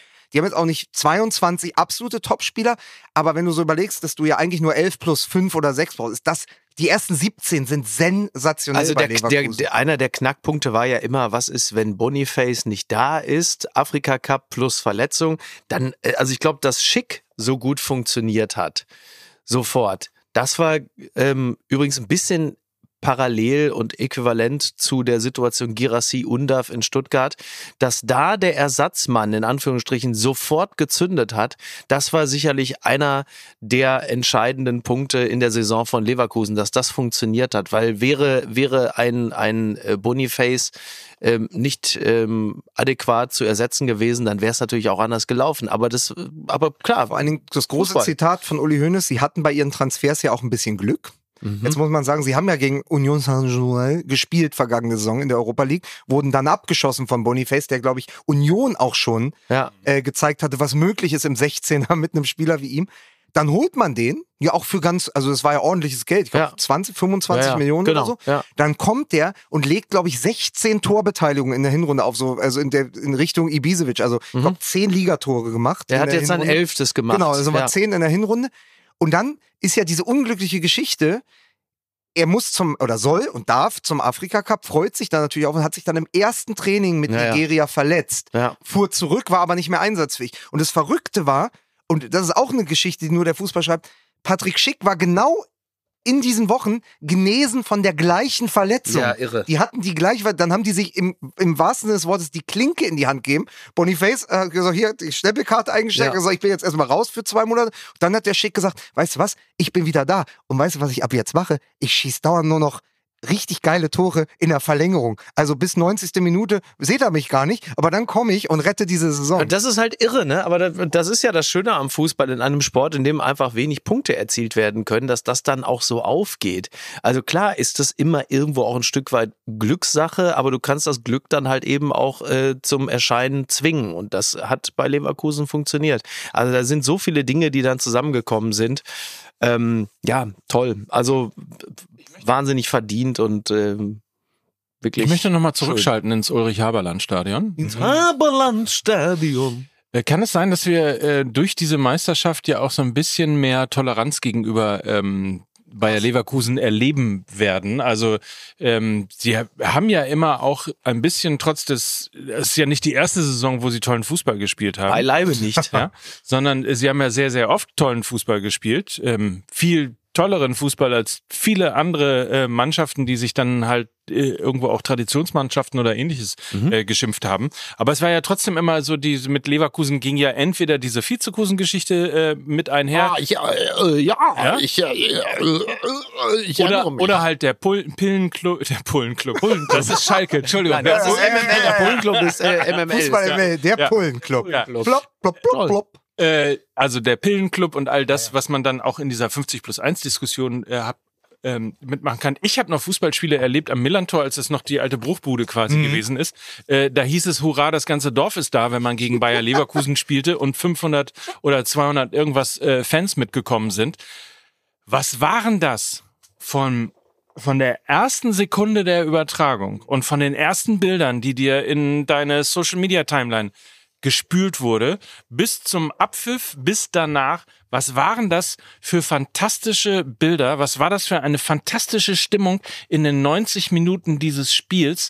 22 absolute Topspieler, aber wenn du so überlegst, dass du ja eigentlich nur 11 plus 5 oder 6 brauchst, ist das, die ersten 17 sind sensationell also bei Leverkusen. Einer der Knackpunkte war ja immer, was ist, wenn Boniface nicht da ist, Afrika Cup plus Verletzung, dann, also ich glaube, dass Schick so gut funktioniert hat, sofort. Das war übrigens ein bisschen parallel und äquivalent zu der Situation Guirassy Undav in Stuttgart, dass da der Ersatzmann in Anführungsstrichen sofort gezündet hat, das war sicherlich einer der entscheidenden Punkte in der Saison von Leverkusen, dass das funktioniert hat, weil wäre ein Boniface nicht adäquat zu ersetzen gewesen, dann wäre es natürlich auch anders gelaufen. Aber klar. Vor allen Dingen das große Zitat von Uli Hoeneß, sie hatten bei ihren Transfers ja auch ein bisschen Glück. Jetzt muss man sagen, sie haben ja gegen Union Saint-Gilloise gespielt vergangene Saison in der Europa League, wurden dann abgeschossen von Boniface, der, glaube ich, Union auch schon gezeigt hatte, was möglich ist im 16er mit einem Spieler wie ihm. Dann holt man den, ja auch für also das war ja ordentliches Geld, ich glaube 25 Millionen oder so. Ja. Dann kommt der und legt, glaube ich, 16 Torbeteiligungen in der Hinrunde auf, so, also in Richtung Ibisevic, also ich glaube 10 Ligatore gemacht. Der hat jetzt sein 11. gemacht. Genau, also mal 10 in der Hinrunde. Und dann ist ja diese unglückliche Geschichte, er muss soll und darf zum Afrika Cup, freut sich dann natürlich auch und hat sich dann im ersten Training mit Nigeria verletzt. Ja. Fuhr zurück, war aber nicht mehr einsatzfähig. Und das Verrückte war, und das ist auch eine Geschichte, die nur der Fußball schreibt, Patrick Schick war genau in diesen Wochen genesen von der gleichen Verletzung. Ja, irre. Die hatten die gleiche, dann haben die sich im wahrsten Sinne des Wortes die Klinke in die Hand gegeben. Boniface hat gesagt, hier, die Stempelkarte eingesteckt, gesagt, ich bin jetzt erstmal raus für 2 Monate. Und dann hat der Schick gesagt, weißt du was, ich bin wieder da. Und weißt du, was ich ab jetzt mache? Ich schieße dauernd nur noch richtig geile Tore in der Verlängerung. Also bis 90. Minute seht ihr mich gar nicht, aber dann komme ich und rette diese Saison. Das ist halt irre, ne? Aber das ist ja das Schöne am Fußball, in einem Sport, in dem einfach wenig Punkte erzielt werden können, dass das dann auch so aufgeht. Also klar ist das immer irgendwo auch ein Stück weit Glückssache, aber du kannst das Glück dann halt eben auch zum Erscheinen zwingen und das hat bei Leverkusen funktioniert. Also da sind so viele Dinge, die dann zusammengekommen sind. Ja, toll. Also wahnsinnig verdient und wirklich. Ich möchte nochmal zurückschalten ins Ulrich-Haberland-Stadion. Ins Haberland-Stadion. Kann es sein, dass wir durch diese Meisterschaft ja auch so ein bisschen mehr Toleranz gegenüber Bayer Leverkusen erleben werden? Also sie haben ja immer auch ein bisschen, es ist ja nicht die erste Saison, wo sie tollen Fußball gespielt haben. Beileibe nicht. Ja, sondern sie haben ja sehr, sehr oft tollen Fußball gespielt. Viel tolleren Fußball als viele andere Mannschaften, die sich dann halt irgendwo auch Traditionsmannschaften oder ähnliches geschimpft haben. Aber es war ja trotzdem immer so, mit Leverkusen ging ja entweder diese Vizekusen-Geschichte mit einher. Ich erinnere mich. Oder halt der Pillenclub. Das ist Schalke, Entschuldigung. Nein, das ist MML, der Pullenclub ist MML. Fußball-MML, der Ja. Pullenclub. Ja. Plop, plop, plop, plop. Also der Pillenclub und all das, was man dann auch in dieser 50+1-Diskussion mitmachen kann. Ich habe noch Fußballspiele erlebt am Millantor, als es noch die alte Bruchbude quasi gewesen ist. Da hieß es, hurra, das ganze Dorf ist da, wenn man gegen Bayer Leverkusen spielte und 500 oder 200 irgendwas Fans mitgekommen sind. Was waren das von der ersten Sekunde der Übertragung und von den ersten Bildern, die dir in deine Social-Media-Timeline gespült wurde, bis zum Abpfiff, bis danach? Was waren das für fantastische Bilder? Was war das für eine fantastische Stimmung in den 90 Minuten dieses Spiels?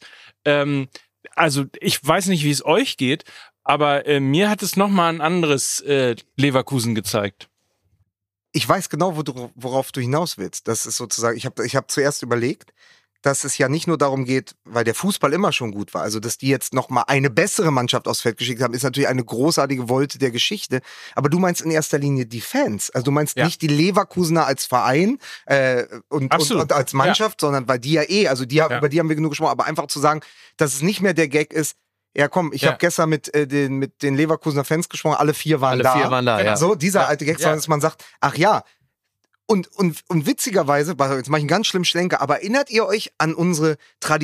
Also ich weiß nicht, wie es euch geht, aber mir hat es nochmal ein anderes Leverkusen gezeigt. Ich weiß genau, worauf du hinaus willst. Das ist sozusagen, ich hab zuerst überlegt, dass es ja nicht nur darum geht, weil der Fußball immer schon gut war, also dass die jetzt nochmal eine bessere Mannschaft aufs Feld geschickt haben, ist natürlich eine großartige Wolte der Geschichte, aber du meinst in erster Linie die Fans, also du meinst nicht die Leverkusener als Verein und als Mannschaft, sondern weil die ja über die haben wir genug gesprochen, aber einfach zu sagen, dass es nicht mehr der Gag ist, ja komm, ich habe gestern mit den Leverkusener Fans gesprochen, alle vier waren da, ja. So, dieser alte Gag, sondern dass man sagt, ach ja, und witzigerweise, jetzt mache ich einen ganz schlimmen Schlenker, aber erinnert ihr euch an unsere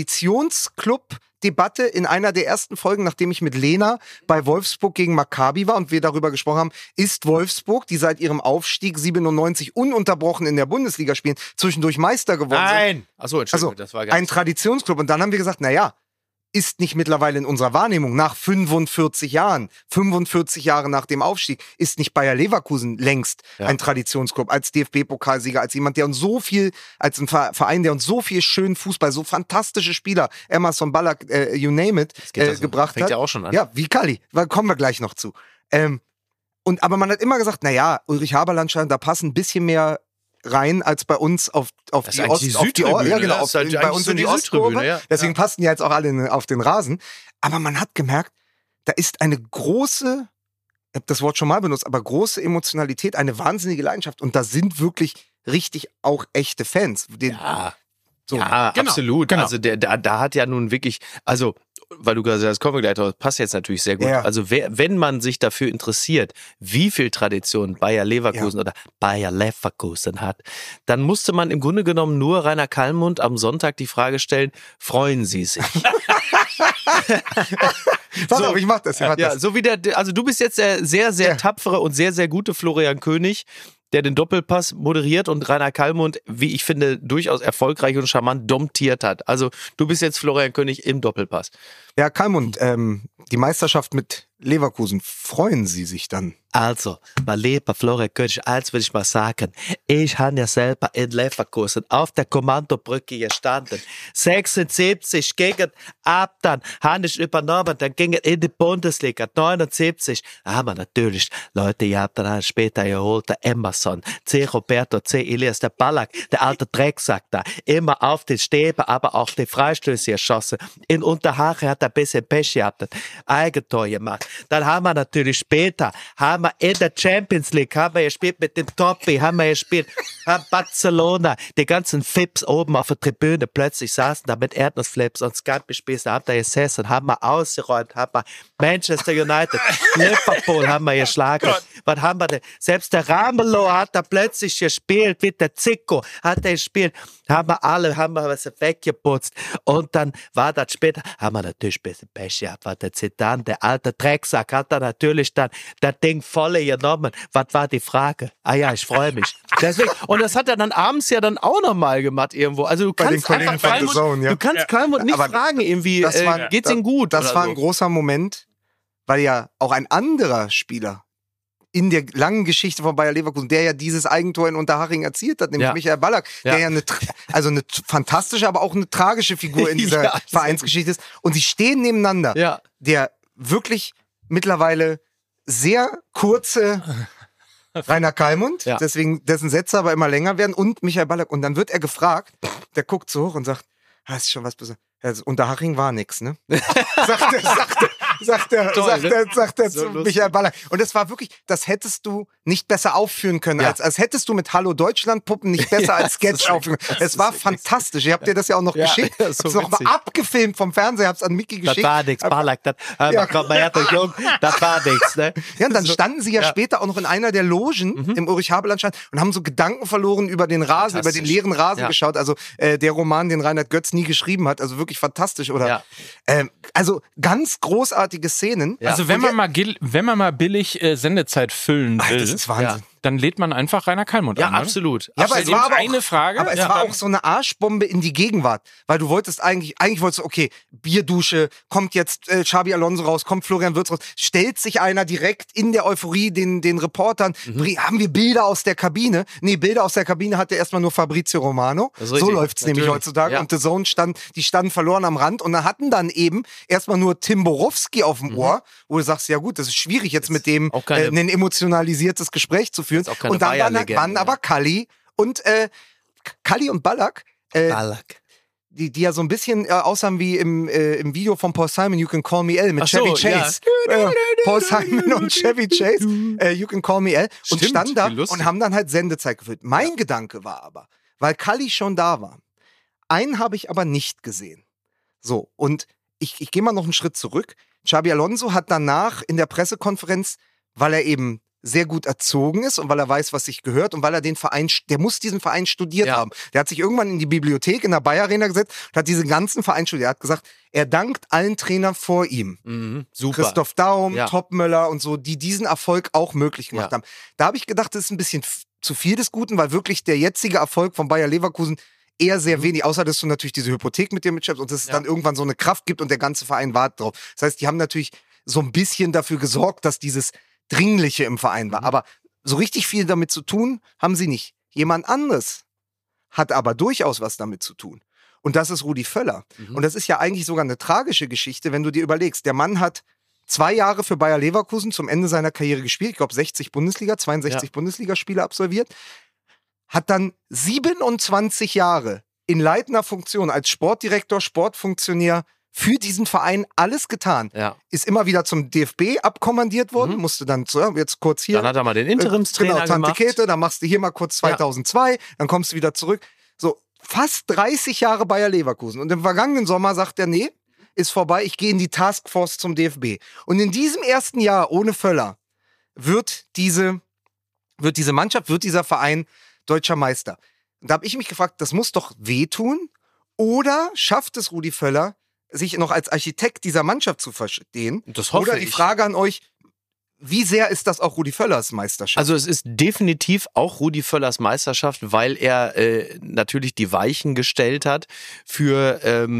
Traditionsclub-Debatte in einer der ersten Folgen, nachdem ich mit Lena bei Wolfsburg gegen Maccabi war und wir darüber gesprochen haben, ist Wolfsburg, die seit ihrem Aufstieg 97 ununterbrochen in der Bundesliga spielen, zwischendurch Meister geworden sind? Achso, Entschuldigung, das war gar ein Traditionsclub. Und dann haben wir gesagt, naja, ist nicht mittlerweile in unserer Wahrnehmung nach 45 Jahre nach dem Aufstieg, ist nicht Bayer Leverkusen längst ein Traditionsclub als DFB-Pokalsieger, als jemand, der uns so viel, als ein Verein, der uns so viel schönen Fußball, so fantastische Spieler, Emerson Ballack, you name it, gebracht fängt hat. ja auch schon an. Ja, wie Kalli, da kommen wir gleich noch zu. Aber man hat immer gesagt, naja, Ulrich Haberland, da passen ein bisschen mehr rein als bei uns auf das die ist eigentlich Ost, die auf die Südtribüne, ja, genau, ne? auf, Das ist halt bei eigentlich uns so in die die Ostkurve. Südtribüne, ja. Deswegen passen die jetzt auch alle auf den Rasen. Aber man hat gemerkt, da ist eine große, ich habe das Wort schon mal benutzt, aber große Emotionalität, eine wahnsinnige Leidenschaft. Und da sind wirklich richtig auch echte Fans. Ja, genau, absolut. Genau. Also da hat ja nun wirklich, also weil du gerade sagst, kommen wir gleich drauf, passt jetzt natürlich sehr gut. Ja. Also wenn man sich dafür interessiert, wie viel Tradition Bayer Leverkusen oder Bayer Leverkusen hat, dann musste man im Grunde genommen nur Rainer Kallmund am Sonntag die Frage stellen, freuen Sie sich? Pass auf, ich mach das. So wie also du bist jetzt der sehr, sehr tapfere und sehr, sehr gute Florian König, der den Doppelpass moderiert und Rainer Kallmund, wie ich finde, durchaus erfolgreich und charmant domptiert hat. Also du bist jetzt Florian König im Doppelpass. Ja, Kallmund, die Meisterschaft mit Leverkusen, freuen Sie sich dann Also, mein lieber Florian König, eins will ich mal sagen. Ich habe ja selber in Leverkusen auf der Kommandobrücke gestanden. 76 gegen Abdan habe ich übernommen, dann ging es in die Bundesliga. 79 haben wir natürlich Leute gehabt, dann später geholt, der Emerson, C. Roberto, C. Elias, der Ballack, der alte Drecksack da, immer auf den Stäbe, aber auch die Freistöße geschossen. In Unterhaching hat er ein bisschen Pech gehabt, Eigentor gemacht. Dann haben wir natürlich später, haben wir in der Champions League, haben wir gespielt mit dem Toppi, haben wir gespielt, haben Barcelona, die ganzen Fips oben auf der Tribüne plötzlich saßen da mit Erdnussflips und Scampi-Spießen, haben da gesessen, haben wir ausgeräumt, haben wir Manchester United, Liverpool haben wir geschlagen. Was haben wir denn? Selbst der Ramelow hat da plötzlich gespielt, wie der Zico hat er gespielt, haben wir was weggeputzt und dann war das später, haben wir natürlich ein bisschen Pech gehabt, war der Zidane, der alte Drecksack, hat da natürlich dann das Ding voll genommen. Was war die Frage? Ah ja, ich freue mich. Deswegen, und das hat er dann abends ja dann auch nochmal gemacht irgendwo. Also du kannst einfach Kalmund nicht fragen irgendwie, geht's ihm gut? Das war ein großer Moment, weil ja auch ein anderer Spieler in der langen Geschichte von Bayer Leverkusen, der ja dieses Eigentor in Unterhaching erzielt hat, nämlich Michael Ballack, der ja eine fantastische, aber auch eine tragische Figur in dieser Vereinsgeschichte ist. Und sie stehen nebeneinander. Ja. Der wirklich mittlerweile sehr kurze Rainer Kalmund, deswegen dessen Sätze aber immer länger werden, und Michael Ballack. Und dann wird er gefragt, der guckt so hoch und sagt, hast du schon was besonders? Also, Unterhaching war nix, ne? sagt er zu Michael Ballack. Und es war wirklich, das hättest du nicht besser aufführen können, als hättest du mit Hallo Deutschland Puppen nicht besser als Sketch aufführen können. Es war fantastisch. Ihr habt dir das ja auch noch geschickt. Hab's so noch mal abgefilmt vom Fernseher, hab's an Micky geschickt. Das war nix, Ballack. Das war nix, ne? Ja, und dann standen sie ja später auch noch in einer der Logen im Ulrich-Habeland-Stand und haben so Gedanken verloren über den Rasen, über den leeren Rasen geschaut. Also der Roman, den Reinhard Götz nie geschrieben hat. Also wirklich fantastisch, oder? Also ganz großartige Szenen. Ja. Also wenn man mal billig Sendezeit füllen will, das ist Wahnsinn. Dann lädt man einfach Rainer Kalmund an. Ja, absolut. Ja, aber es war aber eine Frage. Aber es war auch so eine Arschbombe in die Gegenwart. Weil du wolltest eigentlich wolltest du, okay, Bierdusche, kommt jetzt Xabi Alonso raus, kommt Florian Wirtz raus, stellt sich einer direkt in der Euphorie den Reportern, haben wir Bilder aus der Kabine? Nee, Bilder aus der Kabine hatte erstmal nur Fabrizio Romano. So läuft's nämlich heutzutage. Ja. Und The Zone standen verloren am Rand und dann hatten dann eben erstmal nur Tim Borowski auf dem Ohr, wo du sagst, ja gut, das ist schwierig jetzt mit dem ein emotionalisiertes Gespräch zu führen. Und dann waren aber Kalli und Ballack, die ja so ein bisschen aussahen wie im Video von Paul Simon, You Can Call Me L, mit Chevy Chase. Paul Simon und Chevy Chase, You Can Call Me L. Und Stimmt, standen da und haben dann halt Sendezeit gefüllt. Mein Gedanke war aber, weil Kalli schon da war, einen habe ich aber nicht gesehen. So, und ich gehe mal noch einen Schritt zurück. Xabi Alonso hat danach in der Pressekonferenz, weil er eben sehr gut erzogen ist und weil er weiß, was sich gehört und weil er der muss diesen Verein studiert haben. Der hat sich irgendwann in die Bibliothek in der Bayer Arena gesetzt und hat diesen ganzen Verein studiert. Er hat gesagt, er dankt allen Trainern vor ihm. Super. Christoph Daum, Topmöller und so, die diesen Erfolg auch möglich gemacht haben. Da habe ich gedacht, das ist ein bisschen zu viel des Guten, weil wirklich der jetzige Erfolg von Bayer Leverkusen eher sehr wenig, außer dass du natürlich diese Hypothek mit dir mitschleppst und dass es dann irgendwann so eine Kraft gibt und der ganze Verein wartet drauf. Das heißt, die haben natürlich so ein bisschen dafür gesorgt, dass dieses Dringliche im Verein war. Aber so richtig viel damit zu tun, haben sie nicht. Jemand anderes hat aber durchaus was damit zu tun. Und das ist Rudi Völler. Und das ist ja eigentlich sogar eine tragische Geschichte, wenn du dir überlegst. Der Mann hat 2 Jahre für Bayer Leverkusen zum Ende seiner Karriere gespielt. Ich glaube 62 Bundesligaspiele absolviert. Hat dann 27 Jahre in leitender Funktion als Sportdirektor, Sportfunktionär für diesen Verein alles getan. Ist immer wieder zum DFB abkommandiert worden, musste dann jetzt kurz hier. Dann hat er mal den Interimstrainer gemacht. Kete, dann machst du hier mal kurz 2002, dann kommst du wieder zurück. So, fast 30 Jahre Bayer Leverkusen. Und im vergangenen Sommer sagt er, nee, ist vorbei, ich gehe in die Taskforce zum DFB. Und in diesem ersten Jahr ohne Völler wird diese Mannschaft, wird dieser Verein deutscher Meister. Und da habe ich mich gefragt, das muss doch wehtun? Oder schafft es Rudi Völler, sich noch als Architekt dieser Mannschaft zu verstehen? Das hoffe Oder die Frage an euch, wie sehr ist das auch Rudi Völlers Meisterschaft? Also es ist definitiv auch Rudi Völlers Meisterschaft, weil er natürlich die Weichen gestellt hat für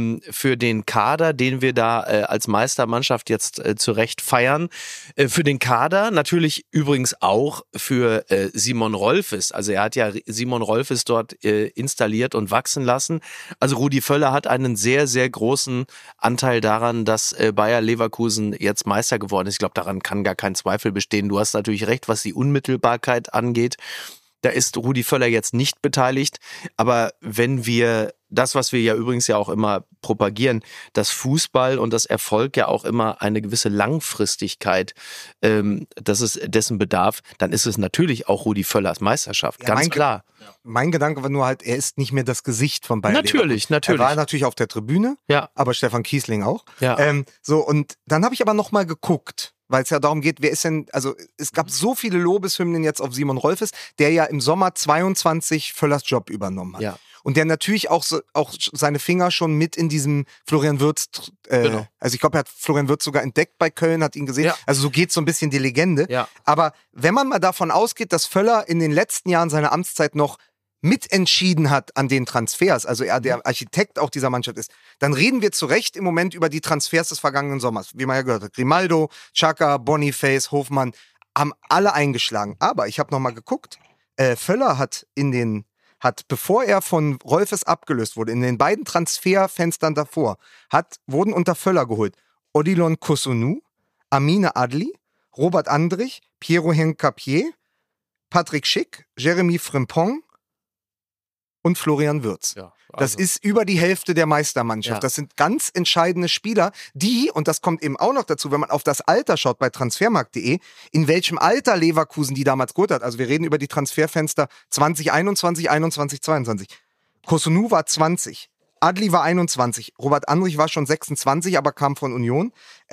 den Kader, den wir da als Meistermannschaft jetzt zu Recht feiern. Für den Kader natürlich übrigens auch für Simon Rolfes. Also er hat ja Simon Rolfes dort installiert und wachsen lassen. Also Rudi Völler hat einen sehr, sehr großen Anteil daran, dass Bayer Leverkusen jetzt Meister geworden ist. Ich glaube, daran kann gar kein Zweifel bestehen. Du hast natürlich recht, was die Unmittelbarkeit angeht. Da ist Rudi Völler jetzt nicht beteiligt. Aber wenn wir das, was wir ja übrigens ja auch immer propagieren, dass Fußball und das Erfolg ja auch immer eine gewisse Langfristigkeit, dass es dessen bedarf, dann ist es natürlich auch Rudi Völlers Meisterschaft, ja, ganz klar. Mein Gedanke war nur halt, er ist nicht mehr das Gesicht von Bayer Natürlich. Er war natürlich auf der Tribüne, ja, aber Stefan Kiesling auch. Ja. Und dann habe ich aber nochmal geguckt, weil es ja darum geht, wer ist denn, also es gab so viele Lobeshymnen jetzt auf Simon Rolfes, der ja im Sommer 22 Völlers Job übernommen hat. Ja. Und der natürlich auch seine Finger schon mit in diesem Florian Wirtz, Genau. Also ich glaube, er hat Florian Wirtz sogar entdeckt bei Köln, hat ihn gesehen. Ja. Also so geht so ein bisschen die Legende. Ja. Aber wenn man mal davon ausgeht, dass Völler in den letzten Jahren seiner Amtszeit noch mitentschieden hat an den Transfers, also er der Architekt auch dieser Mannschaft ist, dann reden wir zu Recht im Moment über die Transfers des vergangenen Sommers. Wie man ja gehört hat, Grimaldo, Xhaka, Boniface, Hofmann, haben alle eingeschlagen. Aber ich habe nochmal geguckt, Völler hat bevor er von Rolfes abgelöst wurde, in den beiden Transferfenstern davor, wurden unter Völler geholt Odilon Kusunu, Amine Adli, Robert Andrich, Pierre Hincapié, Patrick Schick, Jeremy Frimpong und Florian Wirtz. Ja, also. Das ist über die Hälfte der Meistermannschaft. Ja. Das sind ganz entscheidende Spieler, die, und das kommt eben auch noch dazu, wenn man auf das Alter schaut bei transfermarkt.de, in welchem Alter Leverkusen die damals geholt hat. Also wir reden über die Transferfenster 2021, 21, 22. Kusunu war 20, Adli war 21, Robert Andrich war schon 26, aber kam von Union.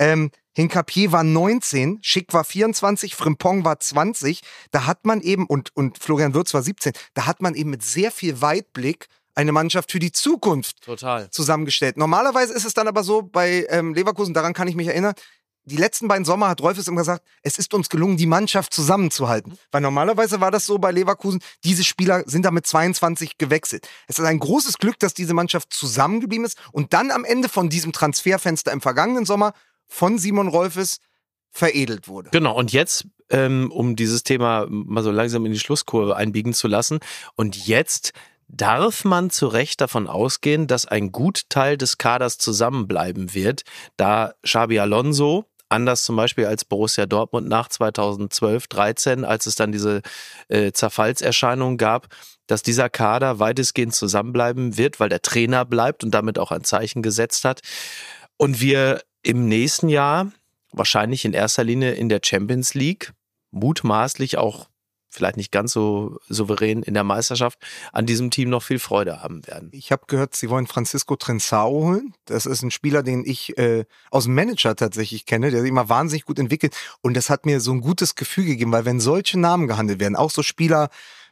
Hincapié war 19, Schick war 24, Frimpong war 20. Da hat man eben, und Florian Wirtz war 17, da hat man eben mit sehr viel Weitblick eine Mannschaft für die Zukunft zusammengestellt. Normalerweise ist es dann aber so bei Leverkusen, daran kann ich mich erinnern, die letzten beiden Sommer hat Rolfes immer gesagt, es ist uns gelungen, die Mannschaft zusammenzuhalten. Weil normalerweise war das so bei Leverkusen, diese Spieler sind da mit 22 gewechselt. Es ist ein großes Glück, dass diese Mannschaft zusammengeblieben ist und dann am Ende von diesem Transferfenster im vergangenen Sommer von Simon Rolfes veredelt wurde. Genau, und jetzt, um dieses Thema mal so langsam in die Schlusskurve einbiegen zu lassen, und jetzt darf man zu Recht davon ausgehen, dass ein Gutteil des Kaders zusammenbleiben wird, da Xabi Alonso, anders zum Beispiel als Borussia Dortmund nach 2012/13, als es dann diese Zerfallserscheinungen gab, dass dieser Kader weitestgehend zusammenbleiben wird, weil der Trainer bleibt und damit auch ein Zeichen gesetzt hat. Und wir im nächsten Jahr, wahrscheinlich in erster Linie in der Champions League, mutmaßlich auch vielleicht nicht ganz so souverän in der Meisterschaft, an diesem Team noch viel Freude haben werden. Ich habe gehört, sie wollen Francisco Trenzao holen. Das ist ein Spieler, den ich aus dem Manager tatsächlich kenne, der sich immer wahnsinnig gut entwickelt. Und das hat mir so ein gutes Gefühl gegeben, weil wenn solche Namen gehandelt werden, auch so Spieler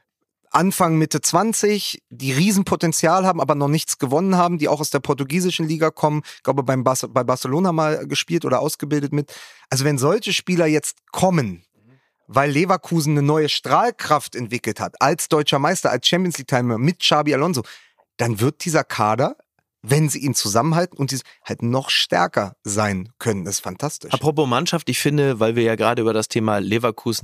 Anfang, Mitte 20, die Riesenpotenzial haben, aber noch nichts gewonnen haben, die auch aus der portugiesischen Liga kommen, ich glaube bei Barcelona mal gespielt oder ausgebildet mit. Also wenn solche Spieler jetzt kommen, weil Leverkusen eine neue Strahlkraft entwickelt hat, als deutscher Meister, als Champions League-Teilnehmer mit Xabi Alonso, dann wird dieser Kader, wenn sie ihn zusammenhalten und halt noch stärker sein können. Das ist fantastisch. Apropos Mannschaft, ich finde, weil wir ja gerade über das Thema Leverkusen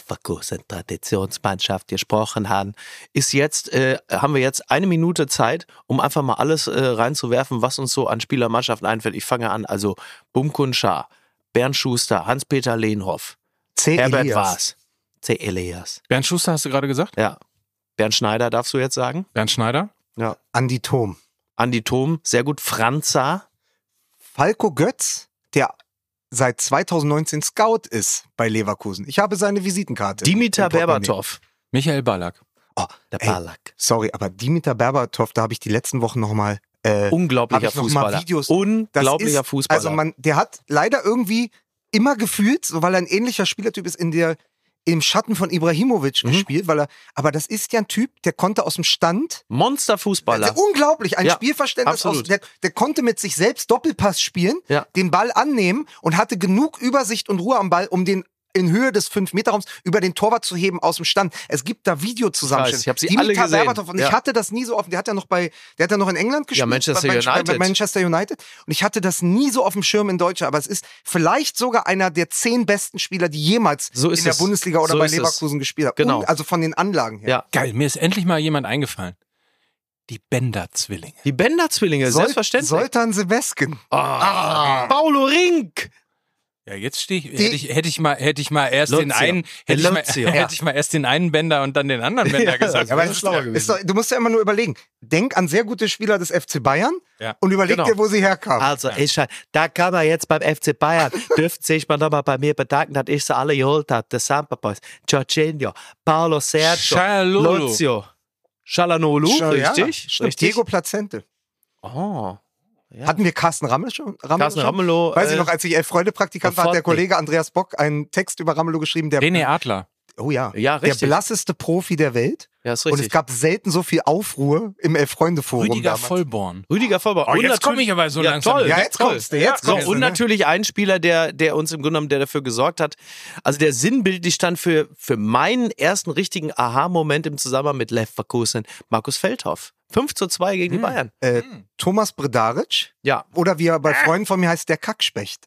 Traditionsmannschaft gesprochen haben, haben wir jetzt 1 Minute Zeit, um einfach mal alles reinzuwerfen, was uns so an Spielermannschaften einfällt. Ich fange an, also Bumkun Schar, Bernd Schuster, Hans-Peter Lehnhoff, Herbert Waas, C. Elias. Bernd Schuster hast du gerade gesagt? Ja. Bernd Schneider darfst du jetzt sagen? Bernd Schneider? Ja. Andi Thom, sehr gut. Franza. Falco Götz, der seit 2019 Scout ist bei Leverkusen. Ich habe seine Visitenkarte. Dimitar Berbatov. Michael Ballack. Oh, der Ballack. Sorry, aber Dimitar Berbatov, da habe ich die letzten Wochen nochmal unglaublicher Fußballer. Unglaublicher Fußballer. Also der hat leider irgendwie immer gefühlt, so weil er ein ähnlicher Spielertyp ist, im Schatten von Ibrahimovic gespielt, aber das ist ja ein Typ, der konnte aus dem Stand. Monsterfußballer. Unglaublich, ein Spielverständnis der konnte mit sich selbst Doppelpass spielen, den Ball annehmen und hatte genug Übersicht und Ruhe am Ball, um den in Höhe des 5-Meter-Raums über den Torwart zu heben aus dem Stand. Es gibt da Videozusammenschnitte. Ich habe sie alle gesehen. Berbatov, und ich hatte das nie so offen. Der hat ja noch in England gespielt. Ja, Manchester United. Bei Manchester United. Und ich hatte das nie so auf dem Schirm in Deutschland. Aber es ist vielleicht sogar einer der 10 besten Spieler, die jemals in der Bundesliga oder bei Leverkusen gespielt haben. Genau. Also von den Anlagen her. Ja. Geil, mir ist endlich mal jemand eingefallen. Die Bender-Zwillinge. Die Bender-Zwillinge, selbstverständlich. Zoltan Sebeskin. Paulo Rink. Ja, jetzt stehe ich. Hätte ich mal erst Lozio. den einen, hätte ich mal erst den einen Bender und dann den anderen Bender gesagt. Ja, aber du musst ja immer nur überlegen. Denk an sehr gute Spieler des FC Bayern und überleg dir, wo sie herkamen. Also, da kann man jetzt beim FC Bayern, dürfte sich mal nochmal bei mir bedanken, dass ich sie alle geholt habe. Der Samba Boys, Jorginho, Paulo Sergio, Lozio, Çalhanoğlu, richtig? Stimmt, Diego Placente. Oh. Ja. Hatten wir Carsten Ramelow schon? Carsten Ramelow. Weiß ich noch, als ich 11 Freunde Praktikant war, hat der Kollege Andreas Bock einen Text über Ramelow geschrieben. René Adler. Oh ja. Ja, richtig. Der blasseste Profi der Welt. Ja, ist richtig. Und es gab selten so viel Aufruhr im Rüdiger Elf-Freunde-Forum damals. Vollborn. Und jetzt komme ich aber so langsam. Toll. Ja, jetzt kommst du. Und natürlich ein Spieler, der uns im Grunde genommen, der dafür gesorgt hat, also der sinnbildlich stand für meinen ersten richtigen Aha-Moment im Zusammenhang mit Leverkusen, Markus Feldhoff. 5:2 gegen die Bayern. Thomas Bredaric. Ja. Oder wie er bei Freunden von mir heißt, der Kackspecht.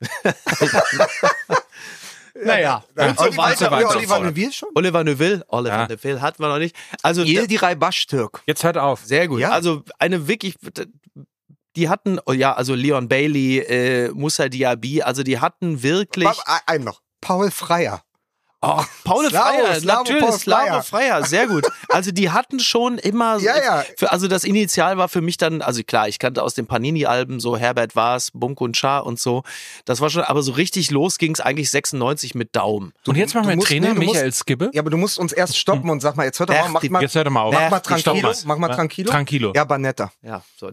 Naja. Und so weiter. Oliver Neuville schon? Oliver Neuville hatten wir noch nicht. Also Yildiray Baştürk. Jetzt hört auf. Sehr gut. Ja. Also eine wirklich, die hatten, also Leon Bailey, Moussa Diaby, also die hatten wirklich... Einen noch. Paul Freier. Oh, Paul Freier, natürlich, Paul Slavo Freier, sehr gut. Also die hatten schon immer, also das Initial war für mich dann, also klar, ich kannte aus den Panini-Alben so Herbert Waas, Bunko und Schar und so, das war schon, aber so richtig los ging es eigentlich 96 mit Daum. Und jetzt machen wir einen Trainer, Michael Skibbe. Ja, aber du musst uns erst stoppen und sag mal, jetzt hört doch mal, jetzt hört doch mal auf. Mach mal tranquilo. Tranquilo. Ja, Banetta. Ja, so.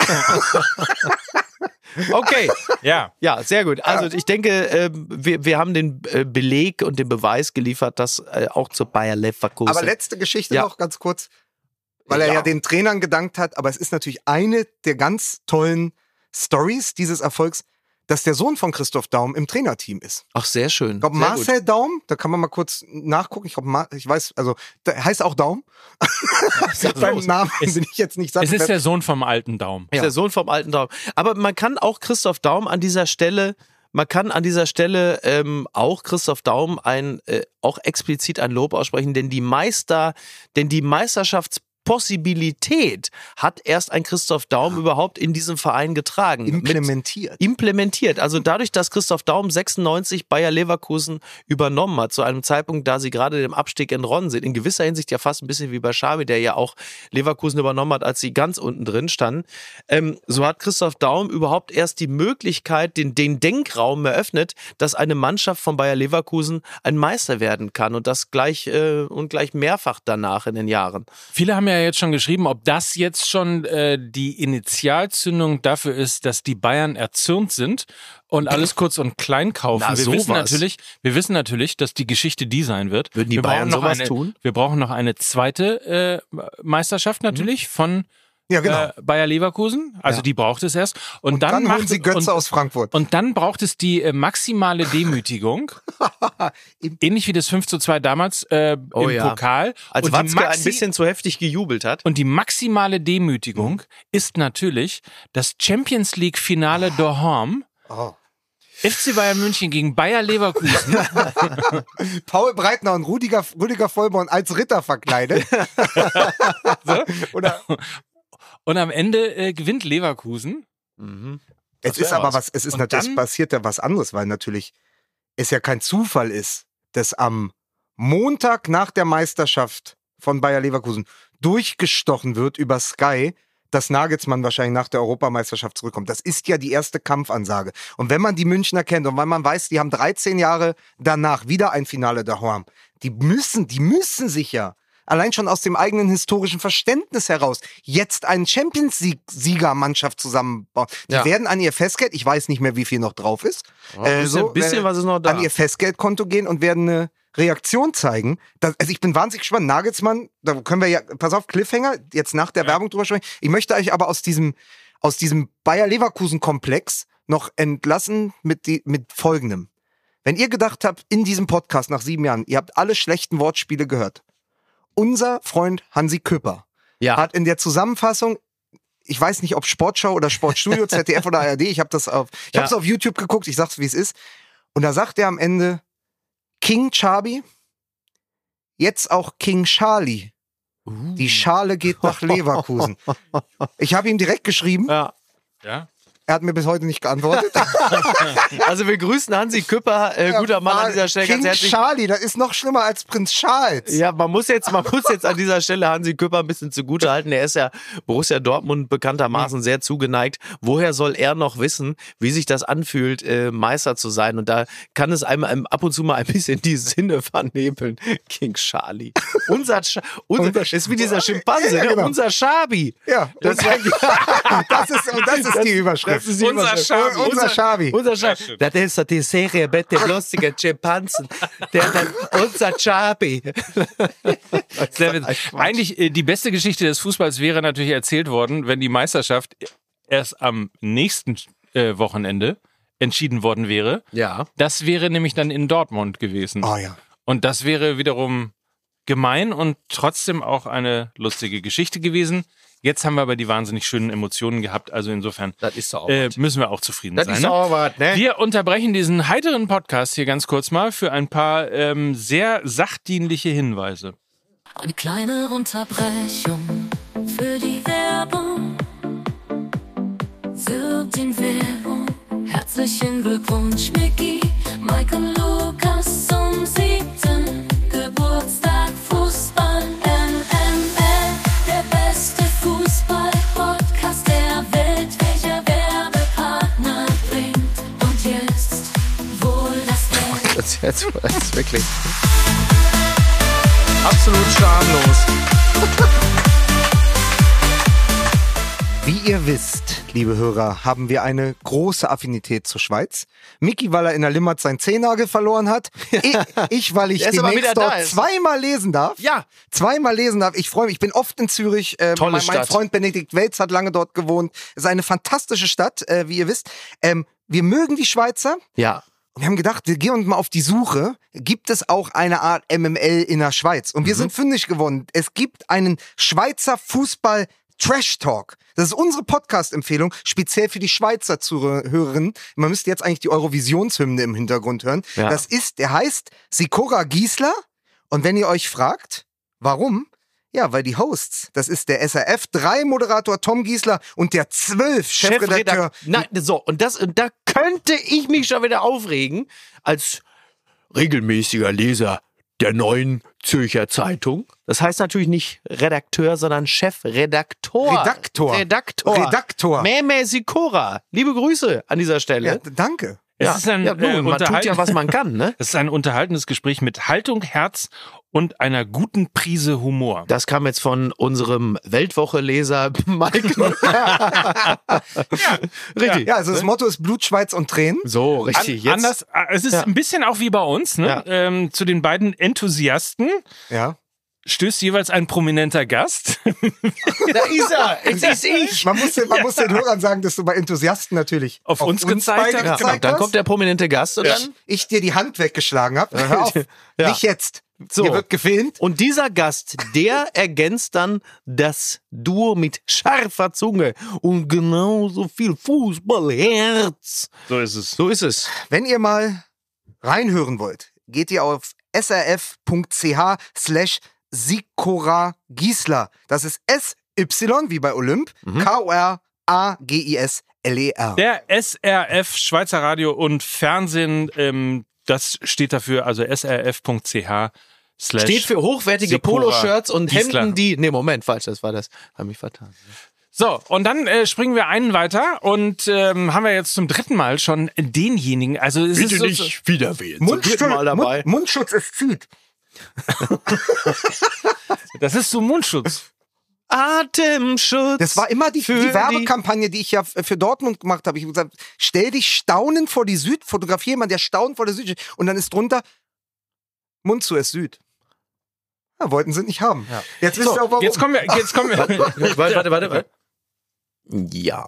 Okay, ja, sehr gut. Also ich denke, wir haben den Beleg und den Beweis geliefert, dass auch zur Bayer Leverkusen. Aber letzte Geschichte noch ganz kurz, weil er ja den Trainern gedankt hat, aber es ist natürlich eine der ganz tollen Stories dieses Erfolgs, dass der Sohn von Christoph Daum im Trainerteam ist. Ach, sehr schön. Ich glaube, Marcel Daum, da kann man mal kurz nachgucken. Ich weiß, also, der heißt auch Daum. Beim Namen bin ich jetzt nicht sattelfest. Es ist der Sohn vom alten Daum. Ja. Der Sohn vom alten Daum. Aber man kann auch Christoph Daum an dieser Stelle, auch Christoph Daum auch explizit ein Lob aussprechen, denn die Meisterschaftspossibilität hat erst ein Christoph Daum überhaupt in diesem Verein getragen. Implementiert. Also dadurch, dass Christoph Daum 96 Bayer Leverkusen übernommen hat, zu einem Zeitpunkt, da sie gerade dem Abstieg entronnen sind, in gewisser Hinsicht ja fast ein bisschen wie bei Xavi, der ja auch Leverkusen übernommen hat, als sie ganz unten drin standen. So hat Christoph Daum überhaupt erst die Möglichkeit, den Denkraum eröffnet, dass eine Mannschaft von Bayer Leverkusen ein Meister werden kann und das gleich mehrfach danach in den Jahren. Viele haben ja jetzt schon geschrieben, ob das jetzt schon die Initialzündung dafür ist, dass die Bayern erzürnt sind und alles kurz und klein kaufen. Wir wissen natürlich, dass die Geschichte die sein wird. Würden die Bayern sowas tun? Wir brauchen noch eine zweite Meisterschaft natürlich von Bayer Leverkusen. Also die braucht es erst. Und dann holen sie Götze aus Frankfurt. Und dann braucht es die maximale Demütigung. Ähnlich wie das 5:2 damals im Pokal. Als Watzke ein bisschen zu heftig gejubelt hat. Und die maximale Demütigung ist natürlich das Champions League Finale daheim. FC Bayern München gegen Bayer Leverkusen. Paul Breitner und Rüdiger Vollborn als Ritter verkleidet. Und am Ende gewinnt Leverkusen. Es passiert ja was anderes, weil natürlich es ja kein Zufall ist, dass am Montag nach der Meisterschaft von Bayer Leverkusen durchgestochen wird über Sky, dass Nagelsmann wahrscheinlich nach der Europameisterschaft zurückkommt. Das ist ja die erste Kampfansage. Und wenn man die Münchner kennt und weil man weiß, die haben 13 Jahre danach wieder ein Finale daheim, die müssen sich ja allein schon aus dem eigenen historischen Verständnis heraus jetzt einen Champions-Sieger-Mannschaft zusammenbauen. Die werden an ihr Festgeld, ich weiß nicht mehr, wie viel noch drauf ist, ein bisschen was ist noch da, an ihr Festgeldkonto gehen und werden eine Reaktion zeigen. Also ich bin wahnsinnig gespannt. Nagelsmann, da können wir ja, pass auf, Cliffhanger, jetzt nach der Werbung drüber sprechen. Ich möchte euch aber aus diesem Bayer-Leverkusen-Komplex noch entlassen mit Folgendem. Wenn ihr gedacht habt, in diesem Podcast nach 7 Jahren, ihr habt alle schlechten Wortspiele gehört. Unser Freund Hansi Küpper hat in der Zusammenfassung, ich weiß nicht, ob Sportschau oder Sportstudio, ZDF oder ARD, ich habe es auf YouTube geguckt, ich sag's, wie es ist. Und da sagt er am Ende, King Chabi, jetzt auch King Charlie. Die Schale geht nach Leverkusen. Ich habe ihm direkt geschrieben. Ja. Er hat mir bis heute nicht geantwortet. Also wir grüßen Hansi Küpper, guter Mann an dieser Stelle. King ganz herzlich. Charlie, das ist noch schlimmer als Prinz Charles. Ja, man muss jetzt an dieser Stelle Hansi Küpper ein bisschen zugute halten. Er ist ja Borussia Dortmund bekanntermaßen sehr zugeneigt. Woher soll er noch wissen, wie sich das anfühlt, Meister zu sein? Und da kann es einem ab und zu mal ein bisschen die Sinne vernebeln. King Charlie. Unser ist wie dieser Schimpanse, ja, genau. Unser Schabi. Ja, das ist die Überschrift. Unser Schabi. Unser Schabi. Unser Schabi. Das ist die Serie mit den lustigen Schimpansen. Unser Schabi. Eigentlich die beste Geschichte des Fußballs wäre natürlich erzählt worden, wenn die Meisterschaft erst am nächsten Wochenende entschieden worden wäre. Ja. Das wäre nämlich dann in Dortmund gewesen. Oh ja. Und das wäre wiederum gemein und trotzdem auch eine lustige Geschichte gewesen. Jetzt haben wir aber die wahnsinnig schönen Emotionen gehabt, also insofern Das ist doch müssen wir auch zufrieden Das sein. ist auch was, ne? Wir unterbrechen diesen heiteren Podcast hier ganz kurz mal für ein paar sehr sachdienliche Hinweise. Eine kleine Unterbrechung für die Werbung. Wirbt in Werbung. Herzlichen Glückwunsch, Micky, Mike und Lukas zum 7. Geburtstag. Fußball MML, der beste Fußball-Podcast der Welt, welcher Werbepartner bringt und jetzt wohl das Geld. Das ist wirklich Absolut schamlos. Wie ihr wisst, liebe Hörer, haben wir eine große Affinität zur Schweiz. Micky, weil er in der Limmat seinen Zehennagel verloren hat. Ich weil ich Der ist aber demnächst wieder da dort ist. zweimal lesen darf. Ja. Zweimal lesen darf. Ich freue mich. Ich bin oft in Zürich. Tolle mein Stadt. Freund Benedikt Welz hat lange dort gewohnt. Es ist eine fantastische Stadt, wie ihr wisst. Wir mögen die Schweizer. Ja. Und wir haben gedacht, wir gehen uns mal auf die Suche. Gibt es auch eine Art MML in der Schweiz? Und wir sind fündig geworden. Es gibt einen Schweizer Fußball Trash Talk. Das ist unsere Podcast-Empfehlung, speziell für die Schweizer Zuhörerinnen. Man müsste jetzt eigentlich die Eurovisionshymne im Hintergrund hören. Ja. Der heißt Sikora Giesler. Und wenn ihr euch fragt, warum? Ja, weil die Hosts, das ist der SRF3-Moderator Tom Giesler und der 12 Chefredakteur. Nein, so, und da könnte ich mich schon wieder aufregen, als regelmäßiger Leser der Neuen Zürcher Zeitung. Das heißt natürlich nicht Redakteur, sondern Chefredaktor. Redaktor. Meme Sikora. Liebe Grüße an dieser Stelle. Ja, danke. Es ist ein, man tut ja, was man kann, ne? Es ist ein unterhaltendes Gespräch mit Haltung, Herz und einer guten Prise Humor. Das kam jetzt von unserem Weltwoche-Leser Mike. Richtig. Ja, also das Motto ist Blut, Schweiz und Tränen. So, richtig. Anders, es ist ein bisschen auch wie bei uns, ne? Ja. Zu den beiden Enthusiasten Ja. stößt jeweils ein prominenter Gast. Da ist er. Es ist ich. Man muss den Hörern sagen, dass du bei Enthusiasten natürlich Auf uns gezeigt beide hast. Genau, gezeigt dann hast. kommt der prominente Gast und dann... Ich dir die Hand weggeschlagen habe. Hör auf. Ja. Nicht jetzt. So. Hier wird gefilmt. Und dieser Gast, der ergänzt dann das Duo mit scharfer Zunge und genauso viel Fußballherz. So ist es. So ist es. Wenn ihr mal reinhören wollt, geht ihr auf srf.ch/Sikora Giesler. Das ist SY wie bei Olymp, KORAGISLER. Der SRF Schweizer Radio und Fernsehen, das steht dafür, also srf.ch/. Steht für hochwertige Sikora Poloshirts und Giesler. Hemden, die... Nee, Moment, falsch, das war das. Hab mich vertan. So, und dann springen wir einen weiter und haben wir jetzt zum 3. Mal schon denjenigen, also es ist so, wieder wählen. Zum dritten Mal dabei. Mundschutz, es zieht. das ist so Mundschutz. Atemschutz. Das war immer die für Werbekampagne, die ich ja für Dortmund gemacht habe. Ich habe gesagt, stell dich staunend vor die Süd, fotografiere jemanden, der staunend vor der Süd steht. Und dann ist drunter Mund zu, es Süd. Ja, wollten sie nicht haben. Ja. Jetzt wisst ihr auch warum. Jetzt kommen wir. Warte. Ja.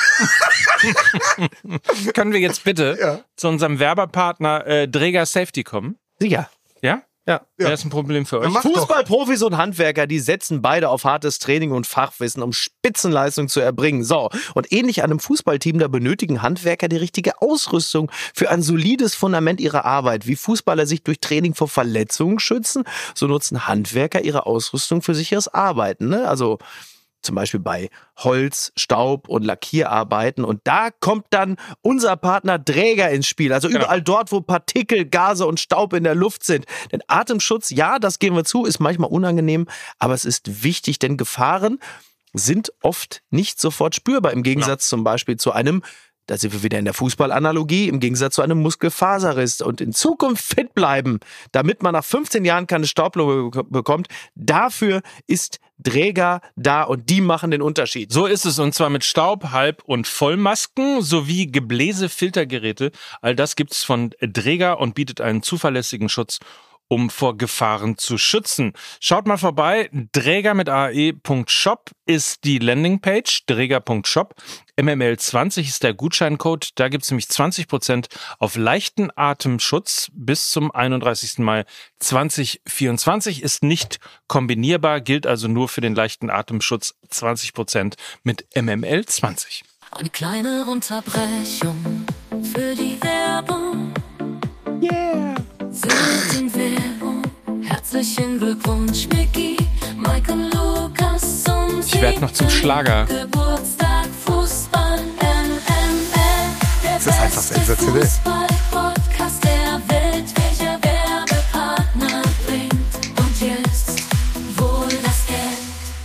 Können wir jetzt bitte zu unserem Werbepartner Dräger Safety kommen? Sicher. Ja? Ja. Wäre das ein Problem für euch? Fußballprofis und Handwerker, die setzen beide auf hartes Training und Fachwissen, um Spitzenleistung zu erbringen. So, und ähnlich einem Fußballteam, da benötigen Handwerker die richtige Ausrüstung für ein solides Fundament ihrer Arbeit. Wie Fußballer sich durch Training vor Verletzungen schützen, so nutzen Handwerker ihre Ausrüstung für sicheres Arbeiten. Ne? Also zum Beispiel bei Holz, Staub und Lackierarbeiten. Und da kommt dann unser Partner Dräger ins Spiel. Also überall dort, wo Partikel, Gase und Staub in der Luft sind. Denn Atemschutz, ja, das geben wir zu, ist manchmal unangenehm, aber es ist wichtig, denn Gefahren sind oft nicht sofort spürbar. Im Gegensatz zum Beispiel zu einem, da sind wir wieder in der Fußballanalogie, im Gegensatz zu einem Muskelfaserriss. Und in Zukunft fit bleiben, damit man nach 15 Jahren keine Staublunge bekommt, dafür ist Dräger da und die machen den Unterschied. So ist es, und zwar mit Staub-, Halb- und Vollmasken sowie Gebläse-Filtergeräte. All das gibt's von Dräger und bietet einen zuverlässigen Schutz, um vor Gefahren zu schützen. Schaut mal vorbei, Dräger mit ae.shop ist die Landingpage, dräger.shop. MML20 ist der Gutscheincode, da gibt's nämlich 20% auf leichten Atemschutz bis zum 31. Mai 2024. Ist nicht kombinierbar, gilt also nur für den leichten Atemschutz, 20% mit MML20. Eine kleine Unterbrechung für die Werbung. Yeah! Sind in Werbung. Herzlichen Glückwunsch, Micky, Michael, Lukas zum Ich werd noch zum Schlager. Geburtstag, Fußball, MML. Das ist einfach sensationell. Fußball-Podcast der Welt, welcher Werbepartner bringt und jetzt wohl das Geld.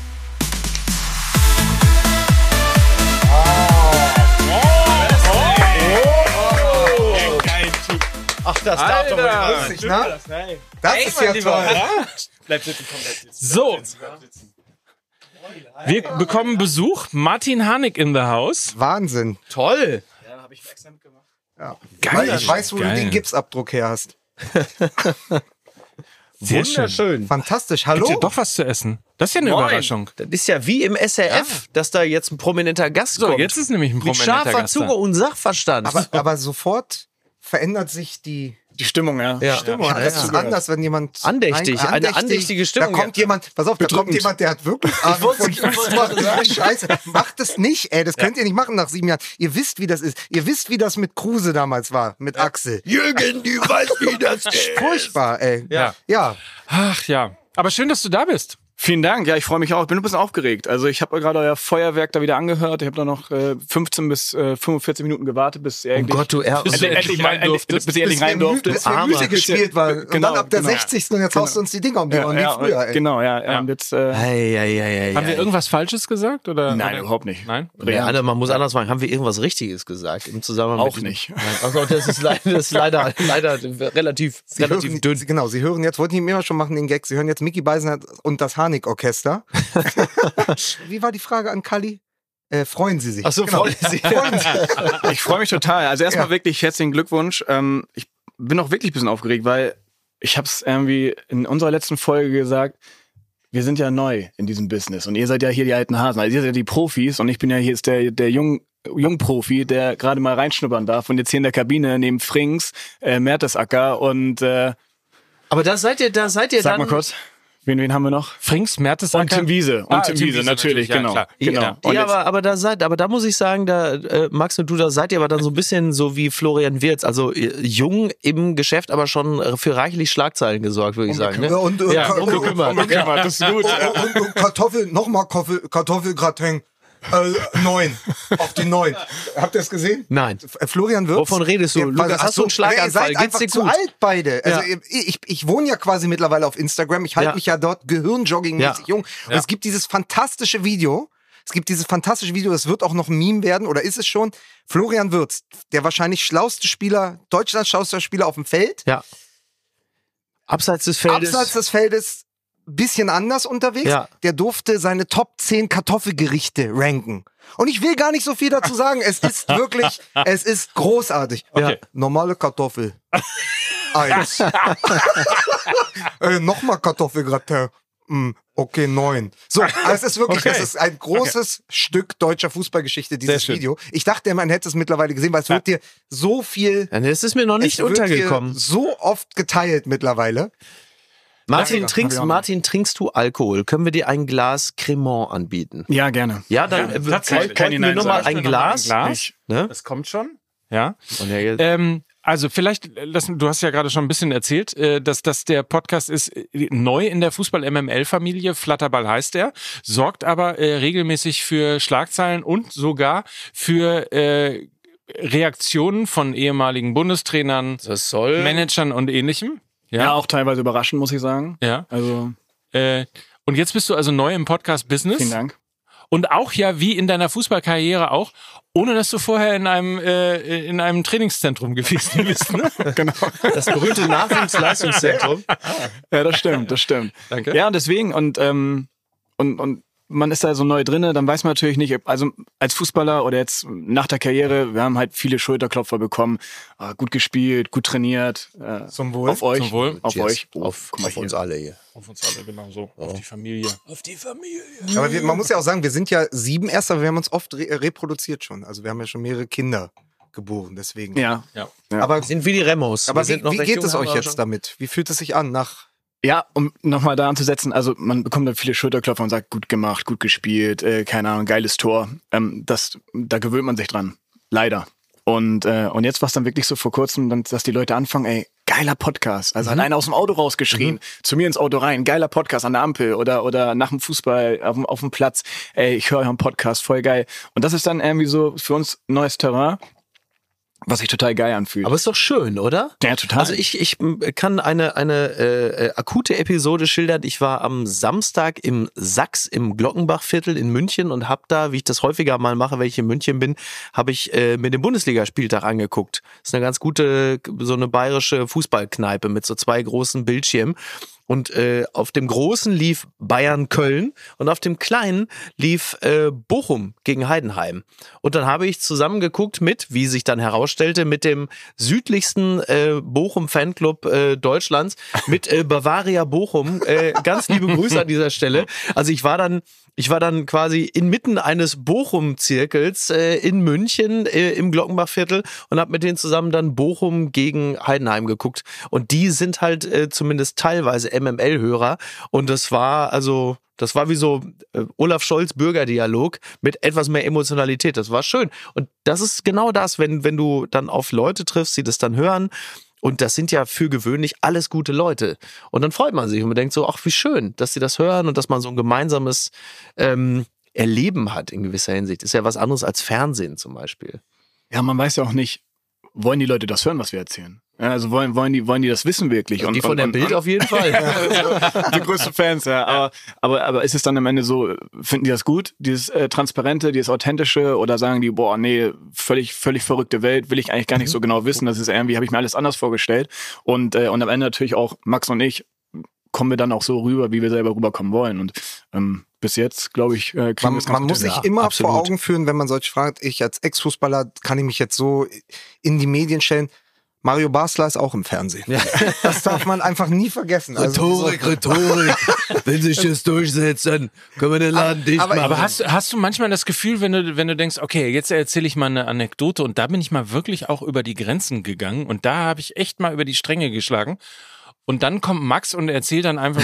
Ach, das darf doch mal Lustig, ne? Das ist ja toll. Bleib sitzen, komm, bleib sitzen. So. Wir bekommen Besuch. Martin Harnik in the house. Wahnsinn. Toll! Ja. Geil. Ich weiß, wo Geil. du den Gipsabdruck her hast. Sehr schön. Wunderschön. Fantastisch. Habt ihr Hallo? doch was zu essen? Das ist ja eine Moin. Überraschung. Das ist ja wie im SRF, dass da jetzt ein prominenter Gast So, kommt. jetzt ist nämlich ein mit prominenter scharfer Gast da. Zunge und Sachverstand. Aber sofort verändert sich die Stimmung, ja. ja. Stimmung. Das ist anders, wenn jemand... Andächtig, eine andächtige Stimmung, Da kommt jemand, pass auf, da kommt jemand, der hat wirklich Ahnung von Fußball. Scheiße, macht das nicht, ey. Das könnt ihr nicht machen nach 7 Jahren. Ihr wisst, wie das ist. Ihr wisst, wie das mit Kruse damals war, mit Axel. Jürgen, du weißt, wie das ist. Furchtbar, ey. Ja. Ja. Ach ja. Aber schön, dass du da bist. Vielen Dank, ja, ich freue mich auch. Ich bin ein bisschen aufgeregt. Also ich habe gerade euer Feuerwerk da wieder angehört. Ich habe da noch 15 bis 45 Minuten gewartet, bis ihr eigentlich... Gott, du Bis du endlich rein durftest. Bis ihr endlich rein durfte. Bis wir müde gespielt waren. Und Genau, dann ab der genau. 60. und jetzt haust du uns die Dinger um die Ohren, wie Ja, früher, ey. genau, ja. Und jetzt, Haben wir irgendwas Falsches gesagt? Oder? nein, oder? überhaupt nicht. Nein? Ja, man muss anders fragen. Haben wir irgendwas Richtiges gesagt im Zusammenhang Auch mit nicht. Also das ist leider relativ dünn. Genau, Sie hören jetzt, wollten die immer schon machen, den Gag, Sie hören jetzt Micky Beisenherz und das Harnik-Orchester. Wie war die Frage an Kalli? Freuen Sie sich. Ach so, freuen Sie sich. Ich freue mich total. Also erstmal wirklich herzlichen Glückwunsch. Ich bin auch wirklich ein bisschen aufgeregt, weil ich habe es irgendwie in unserer letzten Folge gesagt, wir sind ja neu in diesem Business und ihr seid ja hier die alten Hasen, also ihr seid ja die Profis und ich bin ja hier ist der Jungprofi, der gerade mal reinschnuppern darf und jetzt hier in der Kabine neben Frings, Mertesacker und Aber da seid ihr sag dann... mal kurz, wen haben wir noch? Frings, Mertesacker? Und Tim Wiese. Tim Wiese natürlich, ja, genau. klar. Genau. Und Ja, jetzt- aber da muss ich sagen, Max und du, da seid ihr aber dann so ein bisschen so wie Florian Wirtz, also jung im Geschäft, aber schon für reichlich Schlagzeilen gesorgt, würde ich sagen. Ne? Und Unbekümmert. das ist gut. und Kartoffel, nochmal Kartoffelgratin. 9. Auf die 9. Habt ihr es gesehen? Nein. Florian Wirtz. Wovon redest du? Lukas, hast du einen Schlaganfall? Ihr seid Geht's einfach dir zu gut? alt beide. Also Ja. ich wohne ja quasi mittlerweile auf Instagram. Ich halte Ja. mich ja dort gehirnjogging-mäßig jung. Und es gibt dieses fantastische Video. Das wird auch noch ein Meme werden, oder ist es schon? Florian Wirtz, der wahrscheinlich schlauste Spieler, Deutschlands schlauster Spieler auf dem Feld. Ja. Abseits des Feldes. Abseits des Feldes bisschen anders unterwegs. Ja. Der durfte seine Top 10 Kartoffelgerichte ranken. Und ich will gar nicht so viel dazu sagen. Es ist wirklich, es ist großartig. Okay. Normale Kartoffel. 1. Nochmal Kartoffelgratin. okay, 9. So, also es ist wirklich, das ist ein großes Stück deutscher Fußballgeschichte, dieses Video. Ich dachte, man hätte es mittlerweile gesehen, weil es wird dir so viel... Das ist mir noch nicht untergekommen. So oft geteilt mittlerweile. Martin, trinkst du Alkohol? Können wir dir ein Glas Cremant anbieten? Ja, gerne. Ja, dann wollten wir nur mal ein Glas. Das kommt schon. Ja. Und also vielleicht, du hast ja gerade schon ein bisschen erzählt, dass der Podcast ist neu in der Fußball-MML-Familie, Flatterball heißt er, sorgt aber regelmäßig für Schlagzeilen und sogar für Reaktionen von ehemaligen Bundestrainern, Managern und Ähnlichem. Ja, auch teilweise überraschend, muss ich sagen. Ja. Also. Und jetzt bist du also neu im Podcast-Business. Vielen Dank. Und auch ja, wie in deiner Fußballkarriere auch, ohne dass du vorher in einem Trainingszentrum gewesen bist. Ne? Genau. Das berühmte Nachwuchsleistungszentrum. Ja, das stimmt. Danke. Ja, und deswegen, und man ist da so neu drinne, dann weiß man natürlich nicht, also als Fußballer oder jetzt nach der Karriere, wir haben halt viele Schulterklopfer bekommen, gut gespielt, gut trainiert. Zum Wohl. Auf euch. Zum Wohl. Auf euch. Auf uns alle hier. Auf uns alle, genau so. Auf die Familie. Aber man muss ja auch sagen, wir sind ja 7 erst, aber wir haben uns oft reproduziert schon. Also wir haben ja schon mehrere Kinder geboren, deswegen. Ja. Aber Sind wie die Remos. wie geht es euch jetzt damit? Wie fühlt es sich an Ja, um nochmal da anzusetzen, also man bekommt dann viele Schulterklopfer und sagt, gut gemacht, gut gespielt, keine Ahnung, geiles Tor. Da gewöhnt man sich dran. Leider. Und jetzt war es dann wirklich so vor kurzem, dass die Leute anfangen, geiler Podcast. Also hat einer aus dem Auto rausgeschrien, zu mir ins Auto rein, geiler Podcast an der Ampel oder nach dem Fußball auf dem Platz. Ich höre euren Podcast, voll geil. Und das ist dann irgendwie so für uns neues Terrain, was sich total geil anfühlt. Aber ist doch schön, oder? Ja, total. Also ich kann eine akute Episode schildern. Ich war am Samstag im Sachs im Glockenbachviertel in München und habe da, wie ich das häufiger mal mache, wenn ich in München bin, habe ich mir den Bundesligaspieltag angeguckt. Das ist eine ganz gute, so eine bayerische Fußballkneipe mit so 2 großen Bildschirmen. Und auf dem großen lief Bayern-Köln und auf dem kleinen lief Bochum gegen Heidenheim. Und dann habe ich zusammengeguckt mit, wie sich dann herausstellte, mit dem südlichsten Bochum-Fanclub Deutschlands, mit Bavaria Bochum. Ganz liebe Grüße an dieser Stelle. Also ich war dann quasi inmitten eines Bochum-Zirkels in München im Glockenbachviertel und habe mit denen zusammen dann Bochum gegen Heidenheim geguckt. Und die sind halt zumindest teilweise MML-Hörer. Und das war wie so Olaf Scholz Bürgerdialog mit etwas mehr Emotionalität. Das war schön. Und das ist genau das, wenn du dann auf Leute triffst, die das dann hören. Und das sind ja für gewöhnlich alles gute Leute. Und dann freut man sich und man denkt so, ach, wie schön, dass sie das hören und dass man so ein gemeinsames Erleben hat in gewisser Hinsicht. Ist ja was anderes als Fernsehen zum Beispiel. Ja, man weiß ja auch nicht, wollen die Leute das hören, was wir erzählen? Ja, also wollen die das wissen wirklich? Und die von der Bild auf jeden Fall. Die größten Fans, ja. Aber ist es dann am Ende so, finden die das gut, dieses Transparente, dieses Authentische, oder sagen die, boah, nee, völlig verrückte Welt, will ich eigentlich gar nicht so genau wissen, das ist irgendwie, habe ich mir alles anders vorgestellt. Und am Ende natürlich auch Max und ich kommen wir dann auch so rüber, wie wir selber rüberkommen wollen. Und bis jetzt, glaube ich, kriegen wir es ganz Man muss sich immer vor Augen führen, wenn man solche fragt, ich als Ex-Fußballer, kann ich mich jetzt so in die Medien stellen? Mario Basler ist auch im Fernsehen. Ja. Das darf man einfach nie vergessen. Rhetorik. Wenn sich das durchsetzt, dann können wir den Laden dicht machen. Aber hast du manchmal das Gefühl, wenn du denkst, okay, jetzt erzähle ich mal eine Anekdote und da bin ich mal wirklich auch über die Grenzen gegangen und da habe ich echt mal über die Stränge geschlagen. Und dann kommt Max und erzählt dann einfach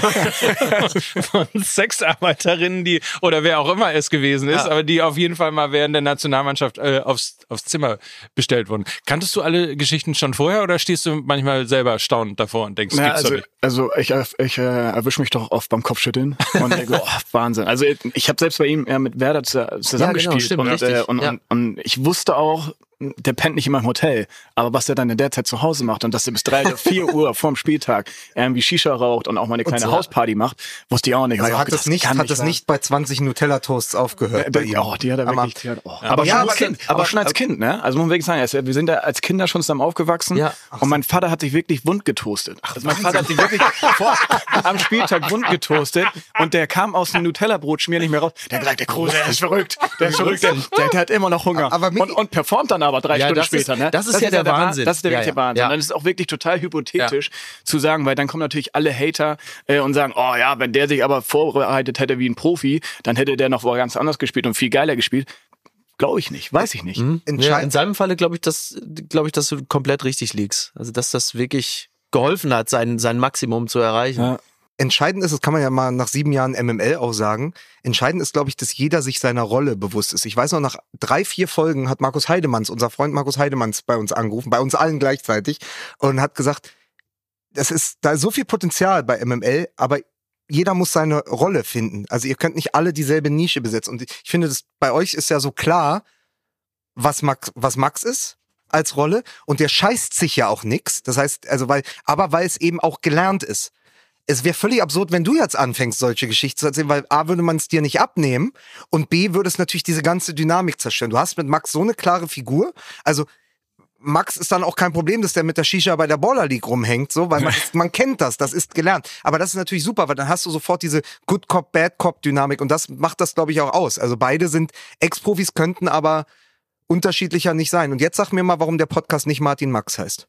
von Sexarbeiterinnen, die, oder wer auch immer es gewesen ist, aber die auf jeden Fall mal während der Nationalmannschaft aufs Zimmer bestellt wurden. Kanntest du alle Geschichten schon vorher oder stehst du manchmal selber staunend davor und denkst, gibt's doch nicht? Also ich erwische mich doch oft beim Kopfschütteln und denke, Wahnsinn. Also ich habe selbst bei ihm mit Werder zusammengespielt und ich wusste auch, der pennt nicht immer im Hotel, aber was er dann in der Zeit zu Hause macht und dass er bis 3 oder 4 Uhr vorm Spieltag irgendwie Shisha raucht und auch mal eine kleine Hausparty macht, wusste ich auch nicht. Also hat es nicht bei 20 Nutella-Toasts aufgehört bei ihm? Oh, die hat er wirklich. Aber schon als Kind, ne? Also muss man wirklich sagen, wir sind ja als Kinder schon zusammen aufgewachsen und mein Vater hat sich wirklich wund getoastet. Also mein Vater hat sich wirklich am Spieltag wund getoastet und der kam aus dem Nutella-Brotschmier nicht mehr raus. Der hat gesagt, der Kruse, der ist verrückt. Der hat immer noch Hunger und performt dann aber aber 3 Stunden später. Ne? Das ist ja der Wahnsinn. Das ist der wirkliche Wahnsinn. Ja. Und dann ist es auch wirklich total hypothetisch zu sagen, weil dann kommen natürlich alle Hater und sagen, oh ja, wenn der sich aber vorbereitet hätte wie ein Profi, dann hätte der noch ganz anders gespielt und viel geiler gespielt. Glaube ich nicht, weiß ich nicht. Ja, in seinem Falle glaube ich, dass du komplett richtig liegst. Also dass das wirklich geholfen hat, sein Maximum zu erreichen. Ja. Entscheidend ist, das kann man ja mal nach 7 Jahren MML auch sagen, entscheidend ist, glaube ich, dass jeder sich seiner Rolle bewusst ist. Ich weiß noch, nach 3, 4 Folgen hat Markus Heidemanns, unser Freund Markus Heidemanns, bei uns angerufen, bei uns allen gleichzeitig, und hat gesagt, da ist so viel Potenzial bei MML, aber jeder muss seine Rolle finden. Also ihr könnt nicht alle dieselbe Nische besetzen. Und ich finde, bei euch ist ja so klar, was Max ist als Rolle, und der scheißt sich ja auch nix. Das heißt, also weil es eben auch gelernt ist. Es wäre völlig absurd, wenn du jetzt anfängst, solche Geschichten zu erzählen, weil A, würde man es dir nicht abnehmen, und B, würde es natürlich diese ganze Dynamik zerstören. Du hast mit Max so eine klare Figur, also Max ist dann auch kein Problem, dass der mit der Shisha bei der Baller League rumhängt, so, weil man kennt das ist gelernt. Aber das ist natürlich super, weil dann hast du sofort diese Good Cop, Bad Cop Dynamik, und das macht das, glaube ich, auch aus. Also beide sind Ex-Profis, könnten aber unterschiedlicher nicht sein. Und jetzt sag mir mal, warum der Podcast nicht Martin Max heißt.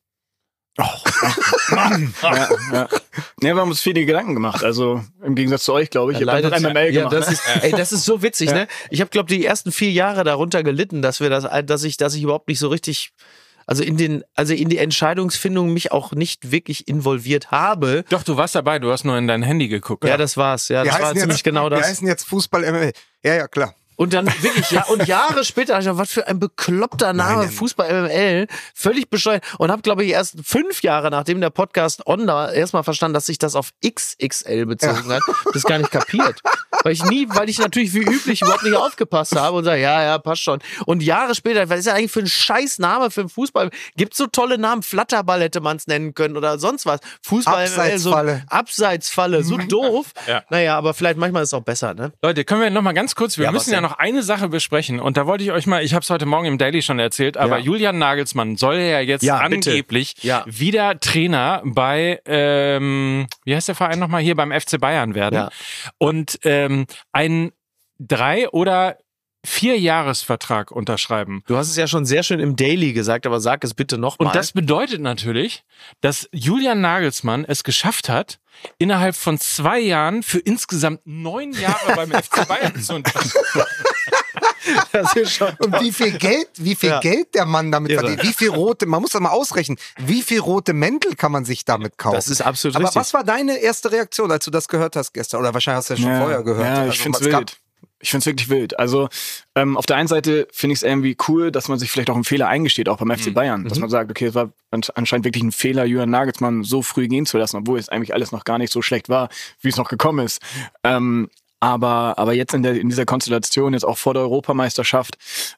Ja, wir haben uns viele Gedanken gemacht. Also im Gegensatz zu euch, glaube ich. Ich habe dann MML gemacht. Das ist so witzig, ne? Ich habe, glaube ich, die ersten 4 Jahre darunter gelitten, dass ich überhaupt nicht so richtig, also in die Entscheidungsfindung mich auch nicht wirklich involviert habe. Doch, du warst dabei, du hast nur in dein Handy geguckt. Ja, das war's. Ja, das war ziemlich genau das. Wir heißen jetzt Fußball MML. Ja, klar. Und dann wirklich, und Jahre später, ich dachte, was für ein bekloppter Name, Fußball MML, völlig bescheuert. Und habe, glaube ich, erst 5 Jahre, nachdem der Podcast on da, erstmal verstanden, dass sich das auf XXL bezogen hat. Das gar nicht kapiert. Weil ich natürlich wie üblich überhaupt nicht aufgepasst habe und sage, ja, passt schon. Und Jahre später, was ist ja eigentlich für ein scheiß Name für einen Fußball? Gibt's so tolle Namen? Flatterball hätte man es nennen können oder sonst was. Fußball MML, so Abseitsfalle, so doof. Ja. Naja, aber vielleicht manchmal ist es auch besser, ne? Leute, können wir noch mal ganz kurz, wir müssen ja noch eine Sache besprechen, und da wollte ich euch mal, ich habe es heute Morgen im Daily schon erzählt, aber Julian Nagelsmann soll ja jetzt angeblich wieder Trainer bei, wie heißt der Verein nochmal, hier beim FC Bayern werden. Ja. Und einen 3- oder 4-Jahres-Vertrag unterschreiben. Du hast es ja schon sehr schön im Daily gesagt, aber sag es bitte nochmal. Und das bedeutet natürlich, dass Julian Nagelsmann es geschafft hat, innerhalb von 2 Jahren für insgesamt 9 Jahre beim FC Bayern zu unterschreiben. Das ist schon. Und wie viel Geld der Mann damit verdient, wie viel man muss das mal ausrechnen, wie viel rote Mäntel kann man sich damit kaufen. Das ist absolut richtig. Aber was war deine erste Reaktion, als du das gehört hast gestern? Oder wahrscheinlich hast du ja schon vorher gehört. Ja, ich find's wild. Ich find's wirklich wild. Also auf der einen Seite finde ich es irgendwie cool, dass man sich vielleicht auch einen Fehler eingesteht, auch beim FC Bayern. Dass man sagt, okay, es war anscheinend wirklich ein Fehler, Julian Nagelsmann so früh gehen zu lassen, obwohl es eigentlich alles noch gar nicht so schlecht war, wie es noch gekommen ist. Aber jetzt in dieser Konstellation, jetzt auch vor der Europameisterschaft,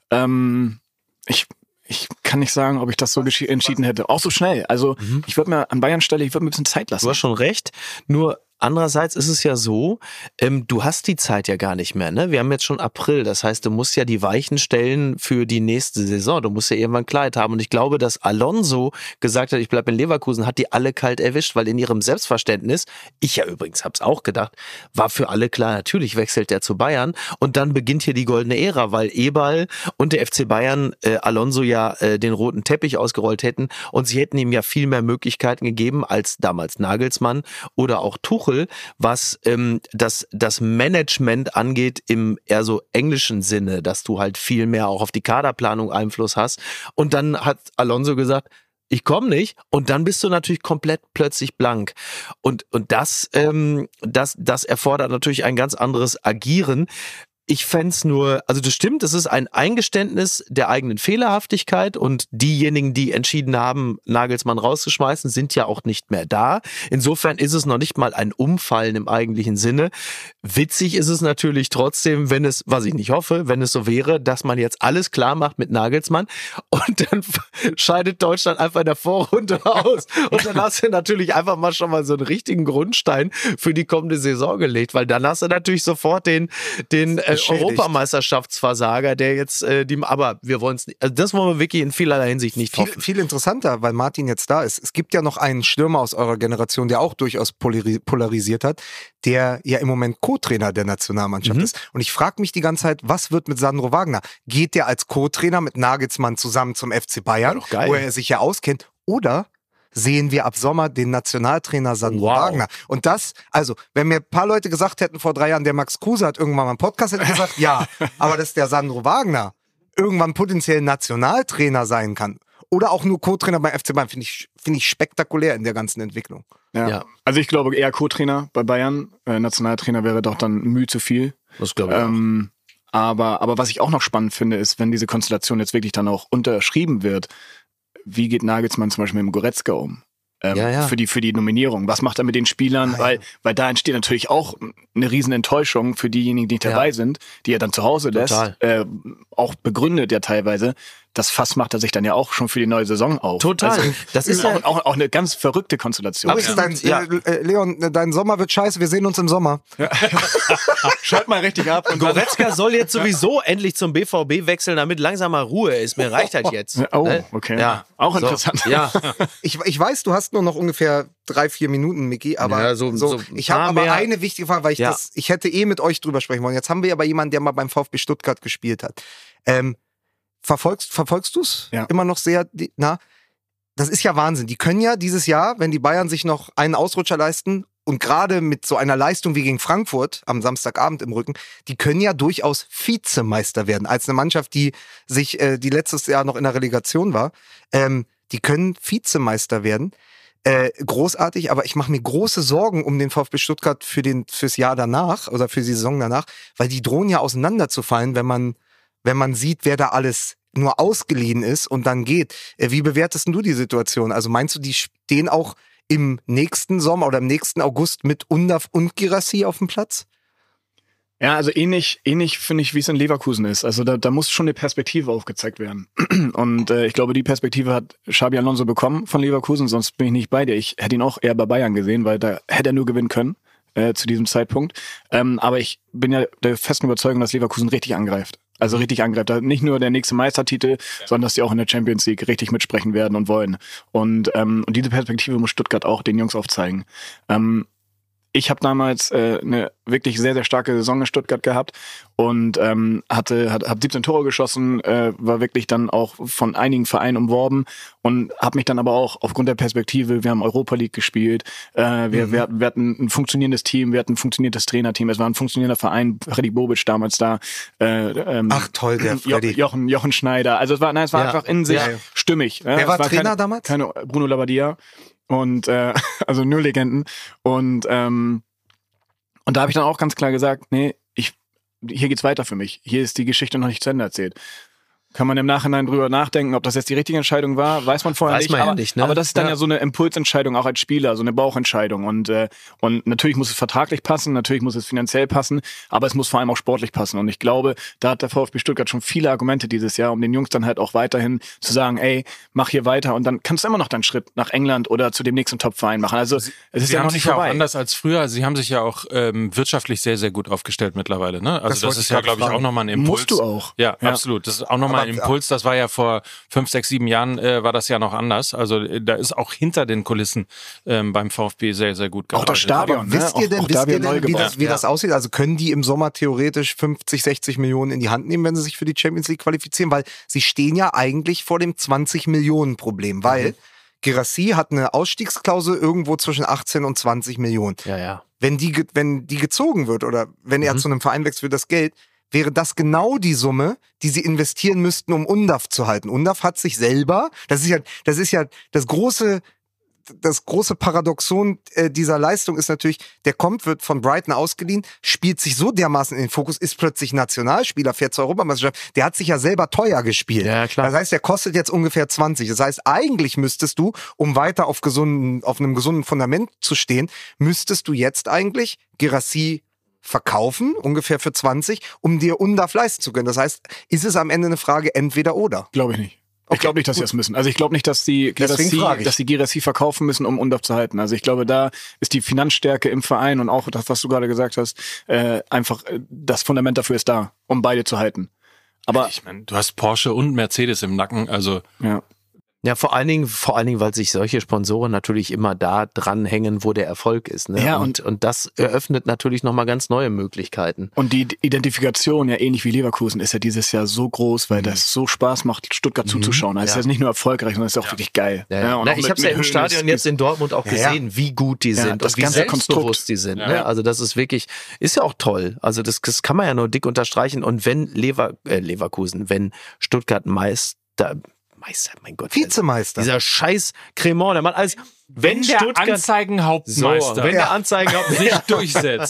ich kann nicht sagen, ob ich das so entschieden hätte. Auch so schnell. Also ich würde mir an Bayern Stelle, ein bisschen Zeit lassen. Du hast schon recht. Nur andererseits ist es ja so, du hast die Zeit ja gar nicht mehr, ne? Wir haben jetzt schon April, das heißt, du musst ja die Weichen stellen für die nächste Saison. Du musst ja irgendwann Klarheit haben. Und ich glaube, dass Alonso gesagt hat, ich bleibe in Leverkusen, hat die alle kalt erwischt, weil in ihrem Selbstverständnis, ich ja übrigens hab's auch gedacht, war für alle klar, natürlich wechselt der zu Bayern. Und dann beginnt hier die goldene Ära, weil Eberl und der FC Bayern Alonso ja den roten Teppich ausgerollt hätten. Und sie hätten ihm ja viel mehr Möglichkeiten gegeben als damals Nagelsmann oder auch Tuchel, was das Management angeht im eher so englischen Sinne, dass du halt viel mehr auch auf die Kaderplanung Einfluss hast. Und dann hat Alonso gesagt, ich komme nicht, und dann bist du natürlich komplett plötzlich blank. Und das erfordert natürlich ein ganz anderes Agieren. Ich fänd's nur, also das stimmt, es ist ein Eingeständnis der eigenen Fehlerhaftigkeit, und diejenigen, die entschieden haben, Nagelsmann rauszuschmeißen, sind ja auch nicht mehr da. Insofern ist es noch nicht mal ein Umfallen im eigentlichen Sinne. Witzig ist es natürlich trotzdem, wenn es, was ich nicht hoffe, wenn es so wäre, dass man jetzt alles klar macht mit Nagelsmann, und dann scheidet Deutschland einfach in der Vorrunde aus, und dann hast du natürlich einfach mal schon mal so einen richtigen Grundstein für die kommende Saison gelegt, weil dann hast du natürlich sofort den Europameisterschaftsversager, der jetzt aber wir wollen es nicht, also das wollen wir wirklich in vielerlei Hinsicht nicht hoffen. Viel interessanter, weil Martin jetzt da ist. Es gibt ja noch einen Stürmer aus eurer Generation, der auch durchaus polarisiert hat, der ja im Moment Co-Trainer der Nationalmannschaft ist. Und ich frage mich die ganze Zeit, was wird mit Sandro Wagner? Geht der als Co-Trainer mit Nagelsmann zusammen zum FC Bayern, wo er sich ja auskennt? Oder sehen wir ab Sommer den Nationaltrainer Sandro Wagner? Und das, also, wenn mir ein paar Leute gesagt hätten vor 3 Jahren, der Max Kruse hat irgendwann mal einen Podcast, hätte ich gesagt, ja, aber dass der Sandro Wagner irgendwann potenziell Nationaltrainer sein kann oder auch nur Co-Trainer beim FC Bayern, finde ich spektakulär in der ganzen Entwicklung. Ja. Also ich glaube eher Co-Trainer bei Bayern. Nationaltrainer wäre doch dann Mühe zu viel. Das glaube ich auch. Aber was ich auch noch spannend finde, ist, wenn diese Konstellation jetzt wirklich dann auch unterschrieben wird, wie geht Nagelsmann zum Beispiel mit dem Goretzka um? Für die Nominierung. Was macht er mit den Spielern? Weil da entsteht natürlich auch eine riesen Enttäuschung für diejenigen, die nicht dabei sind, die er dann zu Hause lässt. Auch begründet ja teilweise. Das Fass macht er sich dann ja auch schon für die neue Saison auf. Total. Also, das ist ja auch eine ganz verrückte Konstellation. Leon, dein Sommer wird scheiße, wir sehen uns im Sommer. Ja. Schalt mal richtig ab. Und Goretzka soll jetzt sowieso endlich zum BVB wechseln, damit langsam mal Ruhe ist. Mir reicht halt jetzt. Oh, okay. Ja. Auch interessant. So, ja. Ich weiß, du hast nur noch ungefähr 3-4 Minuten, Micky, aber ich habe aber eine wichtige Frage, weil ich hätte mit euch drüber sprechen wollen. Jetzt haben wir aber jemanden, der mal beim VfB Stuttgart gespielt hat. Verfolgst du es immer noch sehr? Das ist ja Wahnsinn. Die können ja dieses Jahr, wenn die Bayern sich noch einen Ausrutscher leisten und gerade mit so einer Leistung wie gegen Frankfurt am Samstagabend im Rücken, die können ja durchaus Vizemeister werden. Als eine Mannschaft, die letztes Jahr noch in der Relegation war, die können Vizemeister werden. Großartig, aber ich mache mir große Sorgen um den VfB Stuttgart fürs Jahr danach oder für die Saison danach, weil die drohen ja auseinanderzufallen, wenn man sieht, wer da alles nur ausgeliehen ist und dann geht. Wie bewertest du die Situation? Also meinst du, die stehen auch im nächsten Sommer oder im nächsten August mit Undav und Guirassy auf dem Platz? Ja, also ähnlich finde ich, wie es in Leverkusen ist. Also da muss schon eine Perspektive aufgezeigt werden. Und ich glaube, die Perspektive hat Xabi Alonso bekommen von Leverkusen, sonst bin ich nicht bei dir. Ich hätte ihn auch eher bei Bayern gesehen, weil da hätte er nur gewinnen können zu diesem Zeitpunkt. Aber ich bin ja der festen Überzeugung, dass Leverkusen richtig angreift. Also richtig angreift. Nicht nur der nächste Meistertitel, sondern dass die auch in der Champions League richtig mitsprechen werden und wollen. Und diese Perspektive muss Stuttgart auch den Jungs aufzeigen. Ich habe damals eine wirklich sehr, sehr starke Saison in Stuttgart gehabt und hab 17 Tore geschossen, war wirklich dann auch von einigen Vereinen umworben und habe mich dann aber auch aufgrund der Perspektive, wir haben Europa League gespielt, wir hatten ein funktionierendes Team, wir hatten ein funktioniertes Trainerteam, es war ein funktionierender Verein, Freddy Bobic damals da. Ach toll, der Freddy. Jochen Schneider, also es war einfach in sich stimmig. Wer war Trainer damals? Keine Bruno Labbadia. Und also nur Legenden. Und da habe ich dann auch ganz klar gesagt, nee, hier geht's weiter für mich. Hier ist die Geschichte noch nicht zu Ende erzählt. Kann man im Nachhinein drüber nachdenken, ob das jetzt die richtige Entscheidung war, weiß man vorher nicht. Aber das ist dann ja so eine Impulsentscheidung auch als Spieler, so eine Bauchentscheidung. Und natürlich muss es vertraglich passen, natürlich muss es finanziell passen, aber es muss vor allem auch sportlich passen. Und ich glaube, da hat der VfB Stuttgart schon viele Argumente dieses Jahr, um den Jungs dann halt auch weiterhin zu sagen, ey, mach hier weiter und dann kannst du immer noch deinen Schritt nach England oder zu dem nächsten Top-Verein machen. Also es ist ja noch nicht vorbei. Auch anders als früher. Sie haben sich ja auch wirtschaftlich sehr, sehr gut aufgestellt mittlerweile. Ne? Also das ist ja, glaube ich, auch nochmal ein Impuls. Musst du auch. Ja, absolut. Das ist auch nochmal ein Impuls. Das war ja vor 5, 6, 7 Jahren war das ja noch anders. Also da ist auch hinter den Kulissen beim VfB sehr, sehr gut gearbeitet. Auch das Stadion. Aber wisst ihr denn wie das aussieht? Also können die im Sommer theoretisch 50, 60 Millionen in die Hand nehmen, wenn sie sich für die Champions League qualifizieren? Weil sie stehen ja eigentlich vor dem 20-Millionen-Problem, weil Guirassy hat eine Ausstiegsklausel irgendwo zwischen 18 und 20 Millionen. Ja. Wenn die gezogen wird oder wenn er zu einem Verein wechselt für das Geld, wäre das genau die Summe, die sie investieren müssten, um Undav zu halten. Undav hat sich selber, das ist ja das große Paradoxon dieser Leistung ist natürlich, wird von Brighton ausgeliehen, spielt sich so dermaßen in den Fokus, ist plötzlich Nationalspieler, fährt zur Europameisterschaft, der hat sich ja selber teuer gespielt. Ja, klar. Das heißt, der kostet jetzt ungefähr 20. Das heißt, eigentlich müsstest du, um weiter auf einem gesunden Fundament zu stehen, müsstest du jetzt eigentlich Guirassy verkaufen, ungefähr für 20, um dir Undav leisten zu können. Das heißt, ist es am Ende eine Frage entweder oder? Glaube ich nicht. Ich glaube nicht, dass sie das müssen. Also ich glaube nicht, dass die Guirassy verkaufen müssen, um Undorf zu halten. Also ich glaube, da ist die Finanzstärke im Verein und auch das, was du gerade gesagt hast, einfach das Fundament dafür ist da, um beide zu halten. Aber ich meine, du hast Porsche und Mercedes im Nacken, also ja. Ja, vor allen Dingen, weil sich solche Sponsoren natürlich immer da dranhängen, wo der Erfolg ist. Ne? Ja, und das eröffnet natürlich nochmal ganz neue Möglichkeiten. Und die Identifikation, ja ähnlich wie Leverkusen, ist ja dieses Jahr so groß, weil das so Spaß macht, Stuttgart zuzuschauen. Also es ist nicht nur erfolgreich, sondern es ist auch wirklich geil. Ja. Und ich habe es ja im Stadion jetzt in Dortmund auch gesehen, wie gut die sind das und wie ganze selbstbewusst die sind. Ne? Also das ist wirklich, ist ja auch toll. Also das kann man ja nur dick unterstreichen. Und wenn wenn Stuttgart Meister, mein Gott. Vizemeister. Dieser scheiß Cremant, der Mann alles. Wenn der Anzeigenhauptmeister sich durchsetzt.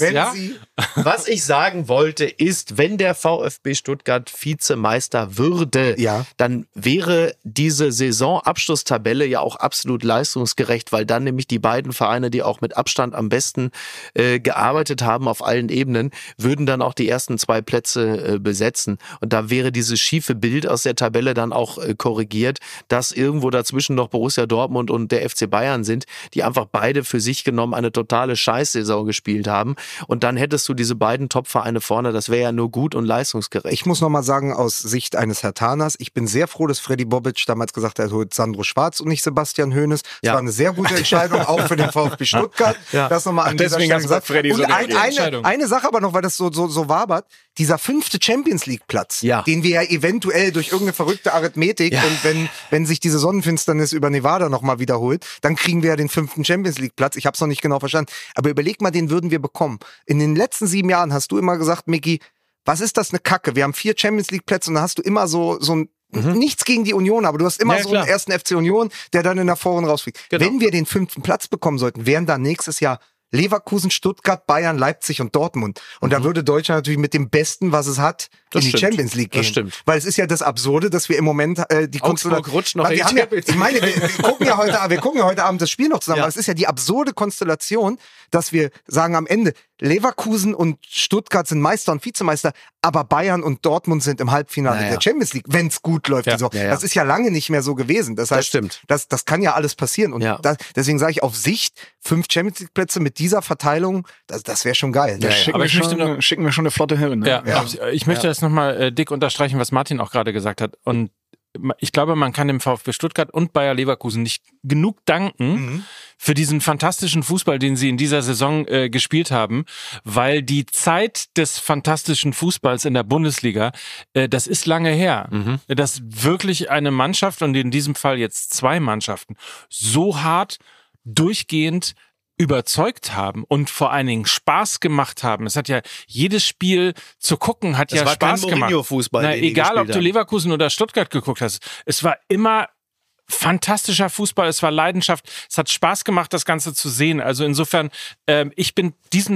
Was ich sagen wollte, ist, wenn der VfB Stuttgart Vizemeister würde, dann wäre diese Saisonabschlusstabelle ja auch absolut leistungsgerecht, weil dann nämlich die beiden Vereine, die auch mit Abstand am besten gearbeitet haben auf allen Ebenen, würden dann auch die ersten 2 Plätze besetzen. Und da wäre dieses schiefe Bild aus der Tabelle dann auch korrigiert, dass irgendwo dazwischen noch Borussia Dortmund und der FC Bayern sind, die einfach beide für sich genommen eine totale Scheißsaison gespielt haben. Und dann hättest du diese beiden Top-Vereine vorne, das wäre ja nur gut und leistungsgerecht. Ich muss nochmal sagen, aus Sicht eines Herthaners, ich bin sehr froh, dass Freddy Bobic damals gesagt hat, er holt Sandro Schwarz und nicht Sebastian Hoeneß. Das war eine sehr gute Entscheidung, auch für den VfB Stuttgart. Das nochmal an dieser Stelle gesagt. Freddy und eine Sache aber noch, weil das so wabert, dieser 5. Champions-League-Platz, den wir ja eventuell durch irgendeine verrückte Arithmetik und wenn sich diese Sonnenfinsternis über Nevada nochmal wiederholt, dann kriegen wir ja den 5. Champions-League-Platz. Ich habe es noch nicht genau verstanden. Aber überleg mal, den würden wir bekommen. In den letzten 7 Jahren hast du immer gesagt, Micky, was ist das eine Kacke? Wir haben 4 Champions-League-Plätze und da hast du immer so ein nichts gegen die Union, aber du hast immer einen ersten FC Union, der dann in der Vorrunde rausfliegt. Genau. Wenn wir den 5. Platz bekommen sollten, wären da nächstes Jahr Leverkusen, Stuttgart, Bayern, Leipzig und Dortmund. Und da würde Deutschland natürlich mit dem Besten, was es hat, in die Champions League gehen. Das stimmt. Weil es ist ja das Absurde, dass wir im Moment die Augsburg rutscht noch in die Champions League. Ich meine, wir gucken ja heute Abend das Spiel noch zusammen, aber es ist ja die absurde Konstellation, dass wir sagen am Ende, Leverkusen und Stuttgart sind Meister und Vizemeister, aber Bayern und Dortmund sind im Halbfinale der Champions League, wenn es gut läuft. Das ist ja lange nicht mehr so gewesen. Das heißt, das stimmt. Das kann ja alles passieren. Und deswegen sage ich auf Sicht, 5 Champions League Plätze mit dieser Verteilung, das wäre schon geil. Schicken wir schon eine Flotte hin. Ne? Ich möchte das nochmal dick unterstreichen, was Martin auch gerade gesagt hat. Und ich glaube, man kann dem VfB Stuttgart und Bayer Leverkusen nicht genug danken für diesen fantastischen Fußball, den sie in dieser Saison gespielt haben, weil die Zeit des fantastischen Fußballs in der Bundesliga, das ist lange her. Dass wirklich eine Mannschaft, und in diesem Fall jetzt 2 Mannschaften, so hart durchgehend überzeugt haben und vor allen Dingen Spaß gemacht haben. Es hat ja jedes Spiel zu gucken, hat ja Spaß gemacht. Fußball, egal, ob du Leverkusen oder Stuttgart geguckt hast. Es war immer fantastischer Fußball, es war Leidenschaft. Es hat Spaß gemacht, das Ganze zu sehen. Also insofern, ich bin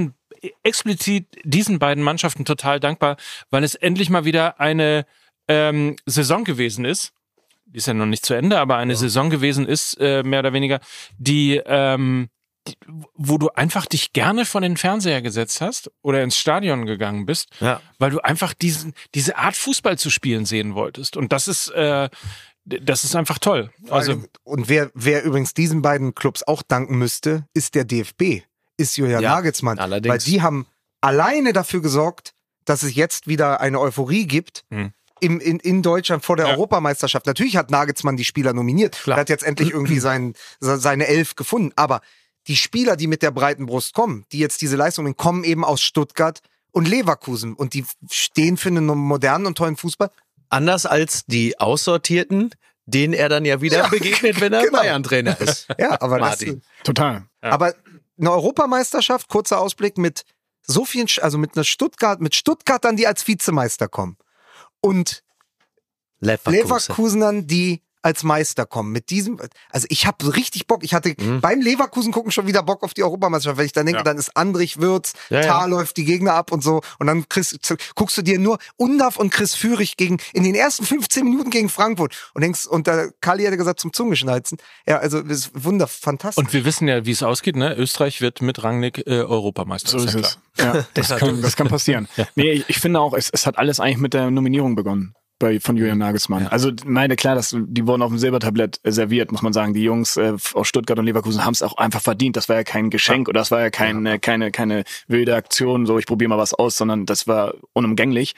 explizit diesen beiden Mannschaften total dankbar, weil es endlich mal wieder eine Saison gewesen ist. Die ist ja noch nicht zu Ende, aber eine Saison gewesen ist, mehr oder weniger, wo du einfach dich gerne vor den Fernseher gesetzt hast oder ins Stadion gegangen bist, weil du einfach diese Art Fußball zu spielen sehen wolltest. Und das ist einfach toll. Also, und wer übrigens diesen beiden Clubs auch danken müsste, ist der DFB, ist Julian Nagelsmann. Allerdings. Weil die haben alleine dafür gesorgt, dass es jetzt wieder eine Euphorie gibt, in Deutschland vor der Europameisterschaft. Natürlich hat Nagelsmann die Spieler nominiert. Er hat jetzt endlich irgendwie seine 11 gefunden. Aber die Spieler, die mit der breiten Brust kommen, die jetzt diese Leistung bringen, kommen eben aus Stuttgart und Leverkusen. Und die stehen für einen modernen und tollen Fußball. Anders als die Aussortierten, denen er dann ja wieder begegnet, wenn er Bayern-Trainer ist. Ja, aber total. Ja. Aber eine Europameisterschaft, kurzer Ausblick, mit so vielen, also mit Stuttgartern, die als Vizemeister kommen. Und Leverkusenern, die als Meister kommen. Mit diesem, also ich habe so richtig Bock. Ich hatte beim Leverkusen gucken schon wieder Bock auf die Europameisterschaft, weil ich dann denke, dann ist Andrich Würz, Tah läuft die Gegner ab und so. Und dann guckst du dir nur Undorf und Chris Führig in den ersten 15 Minuten gegen Frankfurt und denkst, und der Kali hatte gesagt, zum Zungeschnalzen. Ja, also das ist fantastisch. Und wir wissen ja, wie es ausgeht, ne? Österreich wird mit Rangnick Europameister. So ist es. Ja, das kann passieren. Nee, ich finde auch, es hat alles eigentlich mit der Nominierung begonnen. von Julian Nagelsmann. Also meine, klar, die wurden auf dem Silbertablett serviert, muss man sagen. Die Jungs aus Stuttgart und Leverkusen haben es auch einfach verdient. Das war ja kein Geschenk oder das war ja keine wilde Aktion, so ich probiere mal was aus, sondern das war unumgänglich.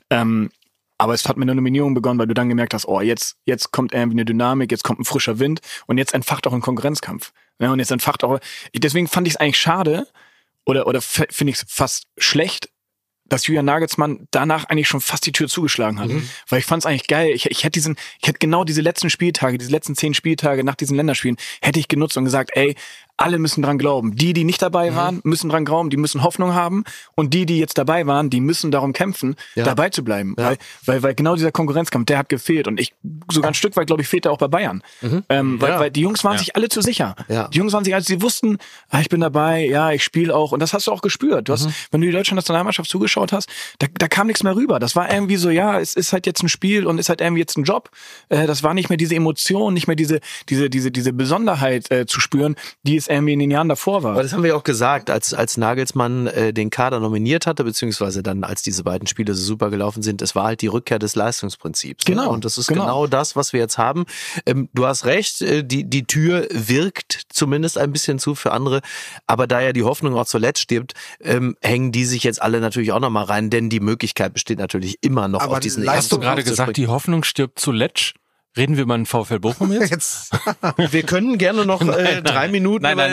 Aber es hat mit einer Nominierung begonnen, weil du dann gemerkt hast, jetzt kommt irgendwie eine Dynamik, jetzt kommt ein frischer Wind und jetzt entfacht auch ein Konkurrenzkampf. Ja, und jetzt entfacht auch, deswegen fand ich es eigentlich schade oder finde ich es fast schlecht, dass Julian Nagelsmann danach eigentlich schon fast die Tür zugeschlagen hat. Weil ich fand es eigentlich geil. Ich hätte genau diese letzten 10 Spieltage nach diesen Länderspielen, hätte ich genutzt und gesagt, ey, alle müssen dran glauben. Die nicht dabei waren, müssen dran glauben, die müssen Hoffnung haben. Und die jetzt dabei waren, die müssen darum kämpfen, dabei zu bleiben. Ja. Weil genau dieser Konkurrenzkampf, der hat gefehlt. Und sogar ein Stück weit, glaube ich, fehlt er auch bei Bayern. Weil die Jungs waren sich alle zu sicher. Ja. Die Jungs waren sich, sie wussten, ich bin dabei, ja, ich spiele auch. Und das hast du auch gespürt. Wenn du die deutsche Nationalmannschaft zugeschaut hast, da kam nichts mehr rüber. Das war irgendwie so, ja, es ist halt jetzt ein Spiel und ist halt irgendwie jetzt ein Job. Das war nicht mehr diese Emotion, nicht mehr diese Besonderheit zu spüren, die es irgendwie in den Jahren davor war. Aber das haben wir ja auch gesagt, als Nagelsmann den Kader nominiert hatte, beziehungsweise dann, als diese beiden Spiele so super gelaufen sind, es war halt die Rückkehr des Leistungsprinzips. Genau. Ne? Und das ist genau das, was wir jetzt haben. Du hast recht, die Tür wirkt zumindest ein bisschen zu für andere, aber da ja die Hoffnung auch zuletzt stirbt, hängen die sich jetzt alle natürlich auch nochmal rein, denn die Möglichkeit besteht natürlich immer noch aber auf diesen Hast du gerade gesagt, die Hoffnung stirbt zuletzt? Reden wir über den VfL Bochum jetzt? Wir können gerne noch 3 Minuten aber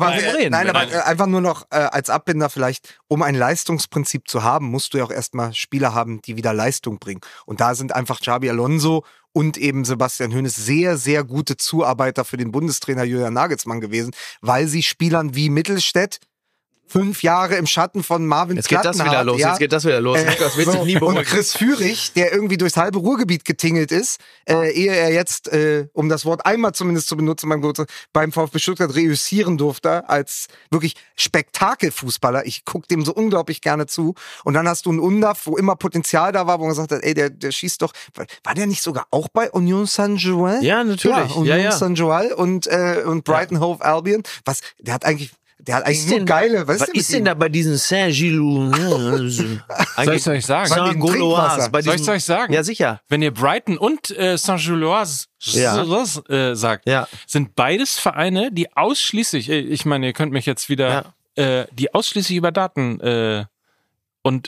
einfach nur noch als Abbinder vielleicht, um ein Leistungsprinzip zu haben, musst du ja auch erstmal Spieler haben, die wieder Leistung bringen. Und da sind einfach Xabi Alonso und eben Sebastian Hoeneß sehr, sehr gute Zuarbeiter für den Bundestrainer Julian Nagelsmann gewesen, weil sie Spielern wie Mittelstädt 5 Jahre im Schatten von Marvin Plattenhardt. Jetzt geht das wieder los. Das wird sich nie und Chris Führig, der irgendwie durchs halbe Ruhrgebiet getingelt ist, ehe er jetzt, um das Wort einmal zumindest zu benutzen, beim VfB Stuttgart reüssieren durfte, als wirklich Spektakelfußballer. Ich gucke dem so unglaublich gerne zu. Und dann hast du einen Undaf, wo immer Potenzial da war, wo man gesagt hat, ey, der schießt doch. War der nicht sogar auch bei Union Saint-Gilloise? Ja, natürlich. Ja, Union Saint-Gilloise und Brighton Hove Albion. Der hat eigentlich nur geile. Was ist denn da bei diesen Saint-Gilloise? Soll ich euch sagen? Soll ich euch sagen? Ja, sicher. Wenn ihr Brighton und Saint-Gilloise sagt, sind beides Vereine, die ausschließlich, ich meine, ihr könnt mich jetzt wieder, die ausschließlich über Daten und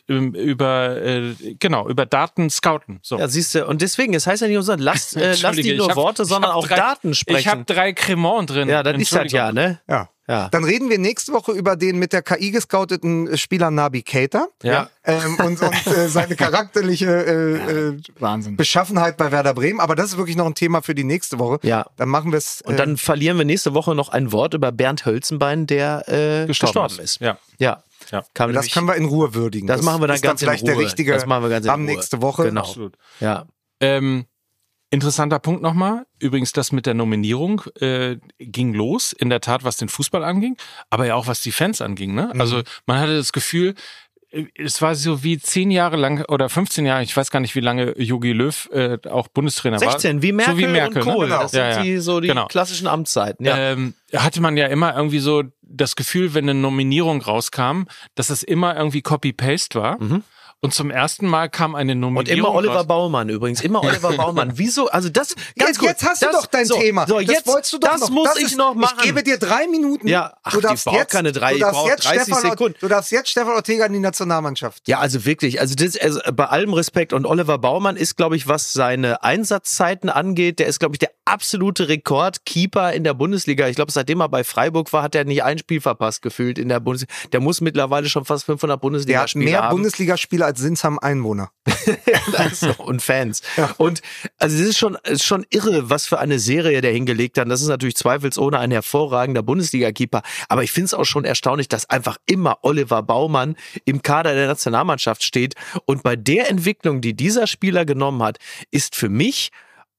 über Daten scouten. So. Ja, siehst du, und deswegen, es heißt ja nicht umsonst, lass die nur Worte, sondern auch Daten sprechen. Ich habe 3 Cremant drin. Ja, das ist das ja, ne? Ja. Dann reden wir nächste Woche über den mit der KI gescouteten Spieler Naby Keita. Ja. Und seine charakterliche Beschaffenheit bei Werder Bremen. Aber das ist wirklich noch ein Thema für die nächste Woche. Ja. Dann machen wir es. Und dann verlieren wir nächste Woche noch ein Wort über Bernd Hölzenbein, der gestorben ist. Ja. Das können wir in Ruhe würdigen. Das machen wir dann ganz in Ruhe. Der richtige das machen wir ganz in Ruhe. Nächste Woche. Genau. Absolut. Ja. Interessanter Punkt nochmal. Übrigens, das mit der Nominierung ging los, in der Tat, was den Fußball anging, aber ja auch, was die Fans anging. Ne? Also man hatte das Gefühl, es war so wie 10 Jahre lang oder 15 Jahre, ich weiß gar nicht, wie lange Jogi Löw auch Bundestrainer 16, war. Wie Merkel, so wie Merkel und Kohl. Ne? Das sind die klassischen Amtszeiten. Ja. Hatte man ja immer irgendwie so das Gefühl, wenn eine Nominierung rauskam, dass es immer irgendwie Copy-Paste war. Und zum ersten Mal kam eine Nominierung. Und immer Oliver Baumann übrigens. Immer Oliver Baumann. Wieso? Also das, ganz jetzt hast du doch dein Thema. So, jetzt, das wolltest du doch das noch. muss ich noch machen. Ich gebe dir 3 Minuten. Ja, du darfst jetzt keine 3, ich brauche 30 Sekunden. Du darfst jetzt Stefan Ortega in die Nationalmannschaft. Ja, also wirklich. Also bei allem Respekt. Und Oliver Baumann ist, glaube ich, was seine Einsatzzeiten angeht, der ist, glaube ich, der absolute Rekordkeeper in der Bundesliga. Ich glaube, seitdem er bei Freiburg war, hat er nicht ein Spiel verpasst gefühlt in der Bundesliga. Der muss mittlerweile schon fast 500 Bundesligaspiele haben. Der hat mehr Bundesligaspiele als Sinsheim Einwohner. Und Fans. Ja. Und also es ist schon irre, was für eine Serie der hingelegt hat. Das ist natürlich zweifelsohne ein hervorragender Bundesliga-Keeper. Aber ich finde es auch schon erstaunlich, dass einfach immer Oliver Baumann im Kader der Nationalmannschaft steht. Und bei der Entwicklung, die dieser Spieler genommen hat, ist für mich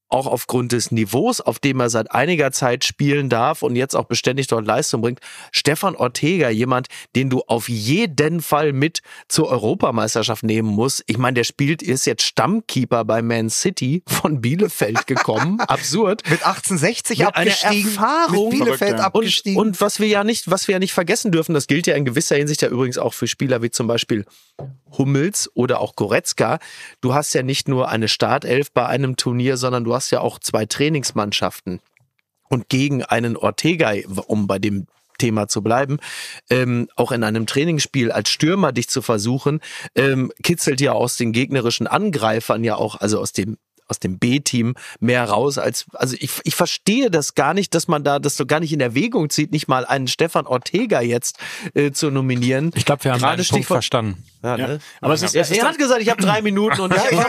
auch aufgrund des Niveaus, auf dem er seit einiger Zeit spielen darf und jetzt auch beständig dort Leistung bringt. Stefan Ortega, jemand, den du auf jeden Fall mit zur Europameisterschaft nehmen musst. Ich meine, ist jetzt Stammkeeper bei Man City von Bielefeld gekommen. Absurd. Mit 1860 Mit abgestiegen. einer Erfahrung. Mit Bielefeld abgestiegen. Und was wir ja nicht vergessen dürfen, das gilt ja in gewisser Hinsicht ja übrigens auch für Spieler wie zum Beispiel Hummels oder auch Goretzka. Du hast ja nicht nur eine Startelf bei einem Turnier, sondern du hast ja auch 2 Trainingsmannschaften. Und gegen einen Ortega, um bei dem Thema zu bleiben, auch in einem Trainingsspiel als Stürmer dich zu versuchen, kitzelt ja aus den gegnerischen Angreifern ja auch, also aus dem B-Team mehr raus ich verstehe das gar nicht, dass man da das so gar nicht in Erwägung zieht, nicht mal einen Stefan Ortega jetzt zu nominieren. Ich glaube, wir haben einen Punkt verstanden. Ja, ne? Aber es ist, Er hat gesagt, ich habe 3 Minuten und ich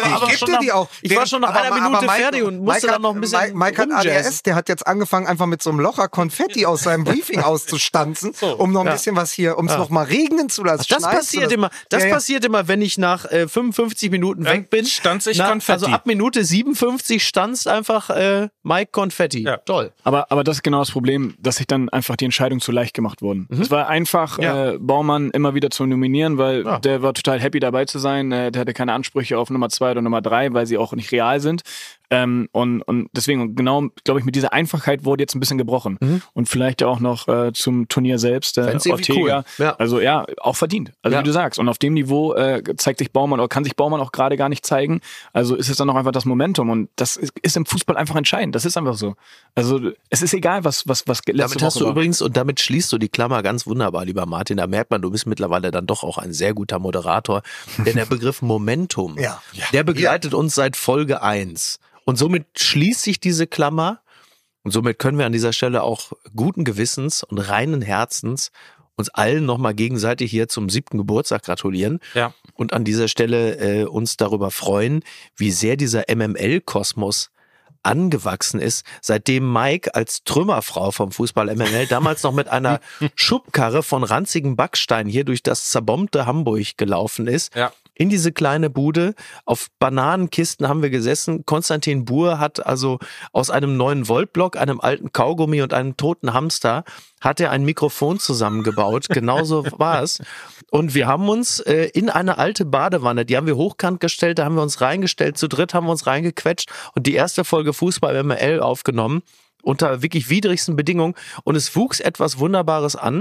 war schon nach einer Minute fertig und musste dann noch ein bisschen Mike hat ADS, der hat jetzt angefangen, einfach mit so einem Locher Konfetti aus seinem Briefing auszustanzen, um noch ein bisschen was hier, um es noch mal regnen zu lassen. Das passiert immer. Passiert immer, wenn ich nach 55 Minuten weg bin. Stanz ich Konfetti. Also ab Minute 57 stanzt einfach Mike Konfetti. Ja. Toll. Aber das ist genau das Problem, dass sich dann einfach die Entscheidung zu leicht gemacht wurden. Es war einfach, Baumann immer wieder zu nominieren, weil der war total happy dabei zu sein. Der hatte keine Ansprüche auf Nummer 2 oder Nummer 3, weil sie auch nicht real sind. Und deswegen, genau, glaube ich, mit dieser Einfachheit wurde jetzt ein bisschen gebrochen. Und vielleicht auch noch zum Turnier selbst, Ortega. Cool. Ja. Also ja, auch verdient. Also wie du sagst. Und auf dem Niveau zeigt sich Baumann oder kann sich Baumann auch gerade gar nicht zeigen. Also ist es dann auch einfach das Momentum. Und das ist im Fußball einfach entscheidend. Das ist einfach so. Also es ist egal, was letzte Damit hast Woche du war. übrigens, und damit schließt du die Klammer ganz wunderbar, lieber Martin. Da merkt man, du bist mittlerweile dann doch auch ein sehr guter Moderator. Denn der Begriff Momentum, der begleitet uns seit Folge 1. Und somit schließt sich diese Klammer und somit können wir an dieser Stelle auch guten Gewissens und reinen Herzens uns allen nochmal gegenseitig hier zum 7. Geburtstag gratulieren und an dieser Stelle uns darüber freuen, wie sehr dieser MML-Kosmos angewachsen ist, seitdem Mike als Trümmerfrau vom Fußball MML damals noch mit einer Schubkarre von ranzigem Backstein hier durch das zerbombte Hamburg gelaufen ist. Ja. In diese kleine Bude. Auf Bananenkisten haben wir gesessen. Konstantin Buhr hat also aus einem 9-Volt-Block, einem alten Kaugummi und einem toten Hamster hat er ein Mikrofon zusammengebaut. Genauso war es. Und wir haben uns in eine alte Badewanne, die haben wir hochkant gestellt, da haben wir uns reingestellt, zu dritt haben wir uns reingequetscht und die erste Folge Fußball MML aufgenommen, unter wirklich widrigsten Bedingungen. Und es wuchs etwas Wunderbares an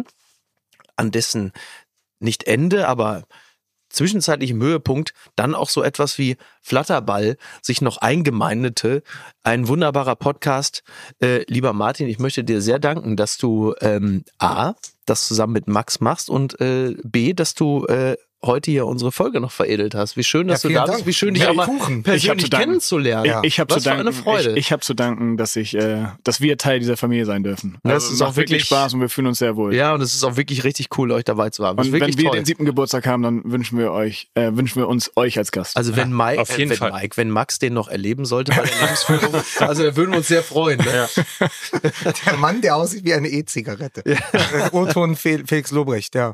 dessen nicht Ende, aber zwischenzeitlichem Höhepunkt dann auch so etwas wie Flatterball sich noch eingemeindete. Ein wunderbarer Podcast. Lieber Martin, ich möchte dir sehr danken, dass du A, das zusammen mit Max machst und B, dass du heute hier unsere Folge noch veredelt hast. Wie schön, dass du da bist. Wie schön, dich auch mal persönlich kennenzulernen. Ja. Ich habe zu danken. Eine Freude. Ich habe zu danken, dass wir Teil dieser Familie sein dürfen. Das ist auch wirklich Spaß und wir fühlen uns sehr wohl. Ja, und es ist auch wirklich richtig cool, euch dabei zu haben. Und wenn wir den 7. Geburtstag haben, dann wünschen wir uns euch als Gast. Also wenn wenn Max den noch erleben sollte bei der Lebensführung, also da würden wir uns sehr freuen. Ne? Ja. Der Mann, der aussieht wie eine E-Zigarette. O-Ton Felix Lobrecht, ja.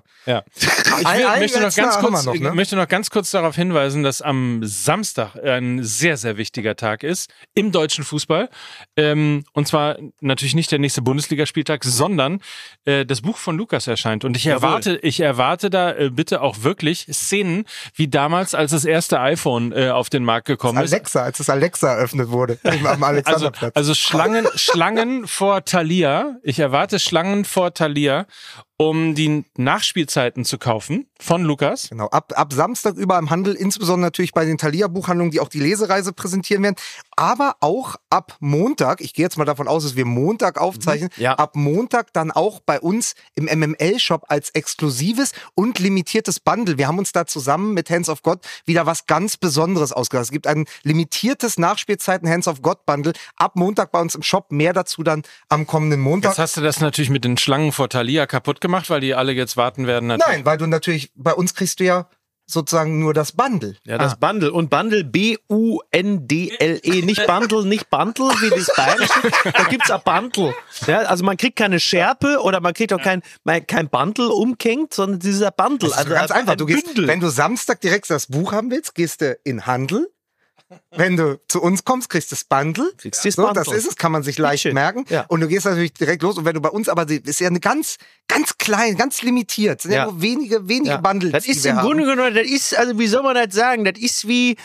Ich möchte noch ganz kurz darauf hinweisen, dass am Samstag ein sehr, sehr wichtiger Tag ist im deutschen Fußball. Und zwar natürlich nicht der nächste Bundesligaspieltag, sondern das Buch von Lukas erscheint. Und ich erwarte da bitte auch wirklich Szenen wie damals, als das erste iPhone auf den Markt gekommen ist. Als das Alexa eröffnet wurde am Alexanderplatz. Also Schlangen vor Thalia. Ich erwarte Schlangen vor Thalia, um die Nachspielzeiten zu kaufen von Lukas. Genau, ab Samstag überall im Handel, insbesondere natürlich bei den Thalia-Buchhandlungen, die auch die Lesereise präsentieren werden, aber auch ab Montag, ich gehe jetzt mal davon aus, dass wir Montag aufzeichnen, ab Montag dann auch bei uns im MML-Shop als exklusives und limitiertes Bundle. Wir haben uns da zusammen mit Hands of God wieder was ganz Besonderes ausgedacht. Es gibt ein limitiertes Nachspielzeiten Hands of God Bundle ab Montag bei uns im Shop, mehr dazu dann am kommenden Montag. Jetzt hast du das natürlich mit den Schlangen vor Thalia kaputt gemacht, weil die alle jetzt warten werden. Natürlich. Nein, weil du natürlich, bei uns kriegst du ja sozusagen nur das Bundle. Ja, das Bundle. Und Bundle B-U-N-D-L-E. Nicht Bundle wie das Bayerische. Da gibt's ein Bundle. Ja, also man kriegt keine Schärpe oder man kriegt auch kein Bundle umgehängt, sondern dieser Bundle. Das ist also ganz einfach. Du gehst, wenn du Samstag direkt das Buch haben willst, gehst du in Handel wenn du zu uns kommst, kriegst du das Bundle. Kriegst du das So, Bundle. das ist es, kann man sich leicht Shit. merken. Ja. Und du gehst natürlich direkt los. Und wenn du bei uns aber, ist ja eine ganz klein, ganz limitiert. Es sind ja Ja. nur wenige Ja. Bundles, Das die ist wir im haben. Grunde genommen, das ist, also wie soll man das sagen, das ist wie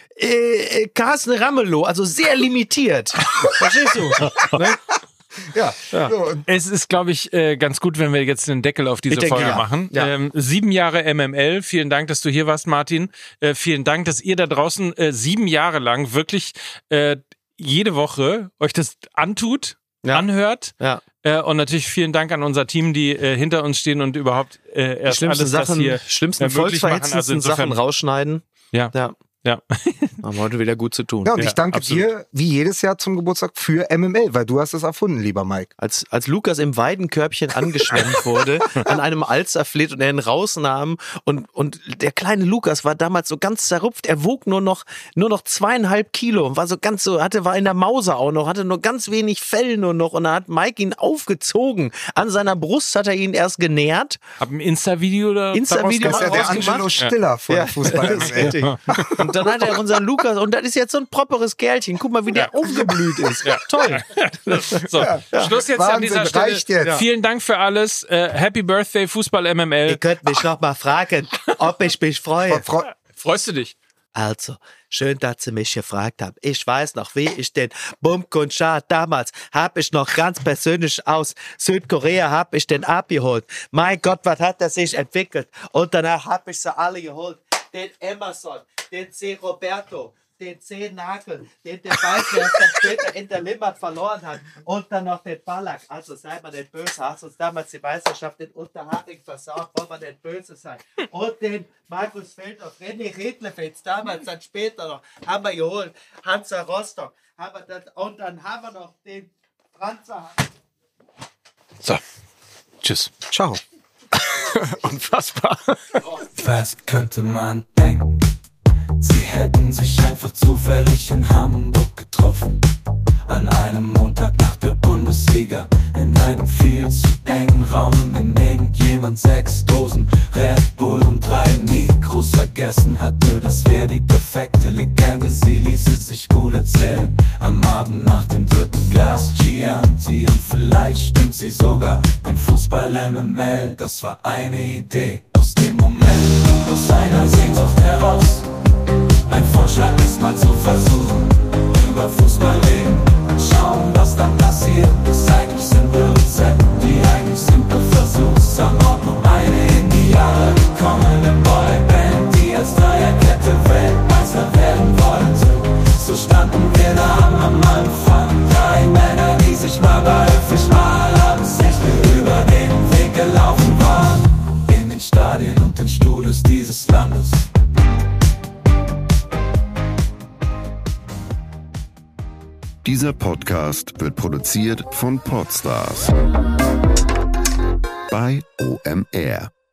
Carsten Ramelow, also sehr limitiert. Verstehst du? Ne? Ja. So, und Es ist, glaube ich, ganz gut, wenn wir jetzt den Deckel auf diese Ich denke, Folge ja. machen. Ja. 7 Jahre MML. Vielen Dank, dass du hier warst, Martin. Vielen Dank, dass ihr da draußen 7 Jahre lang wirklich jede Woche euch das antut, anhört. Ja. Und natürlich vielen Dank an unser Team, die hinter uns stehen und überhaupt erst Schlimmsten alles das Sachen, hier schlimmsten möglich machen. volksverhetzendsten Also insofern, Sachen rausschneiden. Ja. Ja. Haben wir heute wieder gut zu tun. ja, und ich danke absolut. dir, wie jedes Jahr zum Geburtstag, für MML, weil du hast es erfunden, lieber Mike. Als Lukas im Weidenkörbchen angeschwemmt wurde, an einem Alsterfleet und er ihn rausnahm und der kleine Lukas war damals so ganz zerrupft, er wog nur noch 2,5 Kilo und war so ganz so, war in der Mause auch noch, hatte nur ganz wenig Fell nur noch und dann hat Mike ihn aufgezogen. An seiner Brust hat er ihn erst genährt. Hab ein Insta-Video da Insta-Video Das ist ja der rausgemacht. Angelo Stiller von Ja. Fußball. Das ist richtig. Und dann hat er unseren Lukas, und das ist jetzt so ein properes Kerlchen. Guck mal, wie der aufgeblüht ist. Toll. So, Schluss jetzt an Wahnsinn, dieser Stelle. reicht jetzt. Vielen Dank für alles. Happy Birthday, Fußball MML. Ihr könnt mich noch mal fragen, ob ich mich freue. Freust du dich? Also, schön, dass Sie mich gefragt haben. Ich weiß noch, wie ich den Bumkunschat damals, habe ich noch ganz persönlich aus Südkorea, habe ich den abgeholt. Mein Gott, was hat er sich entwickelt? Und danach habe ich sie alle geholt. Den Emerson, den C. Roberto, den C. Nagel, den der Ballwerfer später in der Limmat verloren hat. Und dann noch den Ballack. Also sei mal nicht böse, hast uns damals die Meisterschaft in Unterhaching versaut, wollen wir nicht böse sein. Und den Markus Feldhoff, René Redlefels, damals, dann später noch, haben wir geholt. Hansa Rostock. Haben wir das, und dann haben wir noch den Franzer. So. Tschüss. Ciao. Unfassbar. Was könnte man denken? Sie hätten sich einfach zufällig in Hamburg getroffen. An einem Montag nach der Bundesliga. In einem viel zu engen Raum, in irgendjemand 6 Dosen Red Bull und 3 Mikros vergessen hatte. Das wäre die perfekte Legende, sie ließe sich gut erzählen. Am Abend nach dem 3. Glas Chianti, und vielleicht stimmt sie sogar. Im Fußball MML, das war eine Idee aus dem Moment, aus einer Sehnsucht heraus. Ein Vorschlag ist mal zu versuchen, über Fußball reden und schauen, was dann passiert. Das eigentlich simple Rezept, die eigentlich simple Versuchsanordnung. Eine in die Jahre gekommene Boyband, die als Dreierkette Weltmeister werden wollte. So standen wir da am Anfang, 3 Männer, die sich mal häufig mal absichtlich über den Weg gelaufen waren. In den Stadien und den Studios dieses Landes. Dieser Podcast wird produziert von Podstars bei OMR.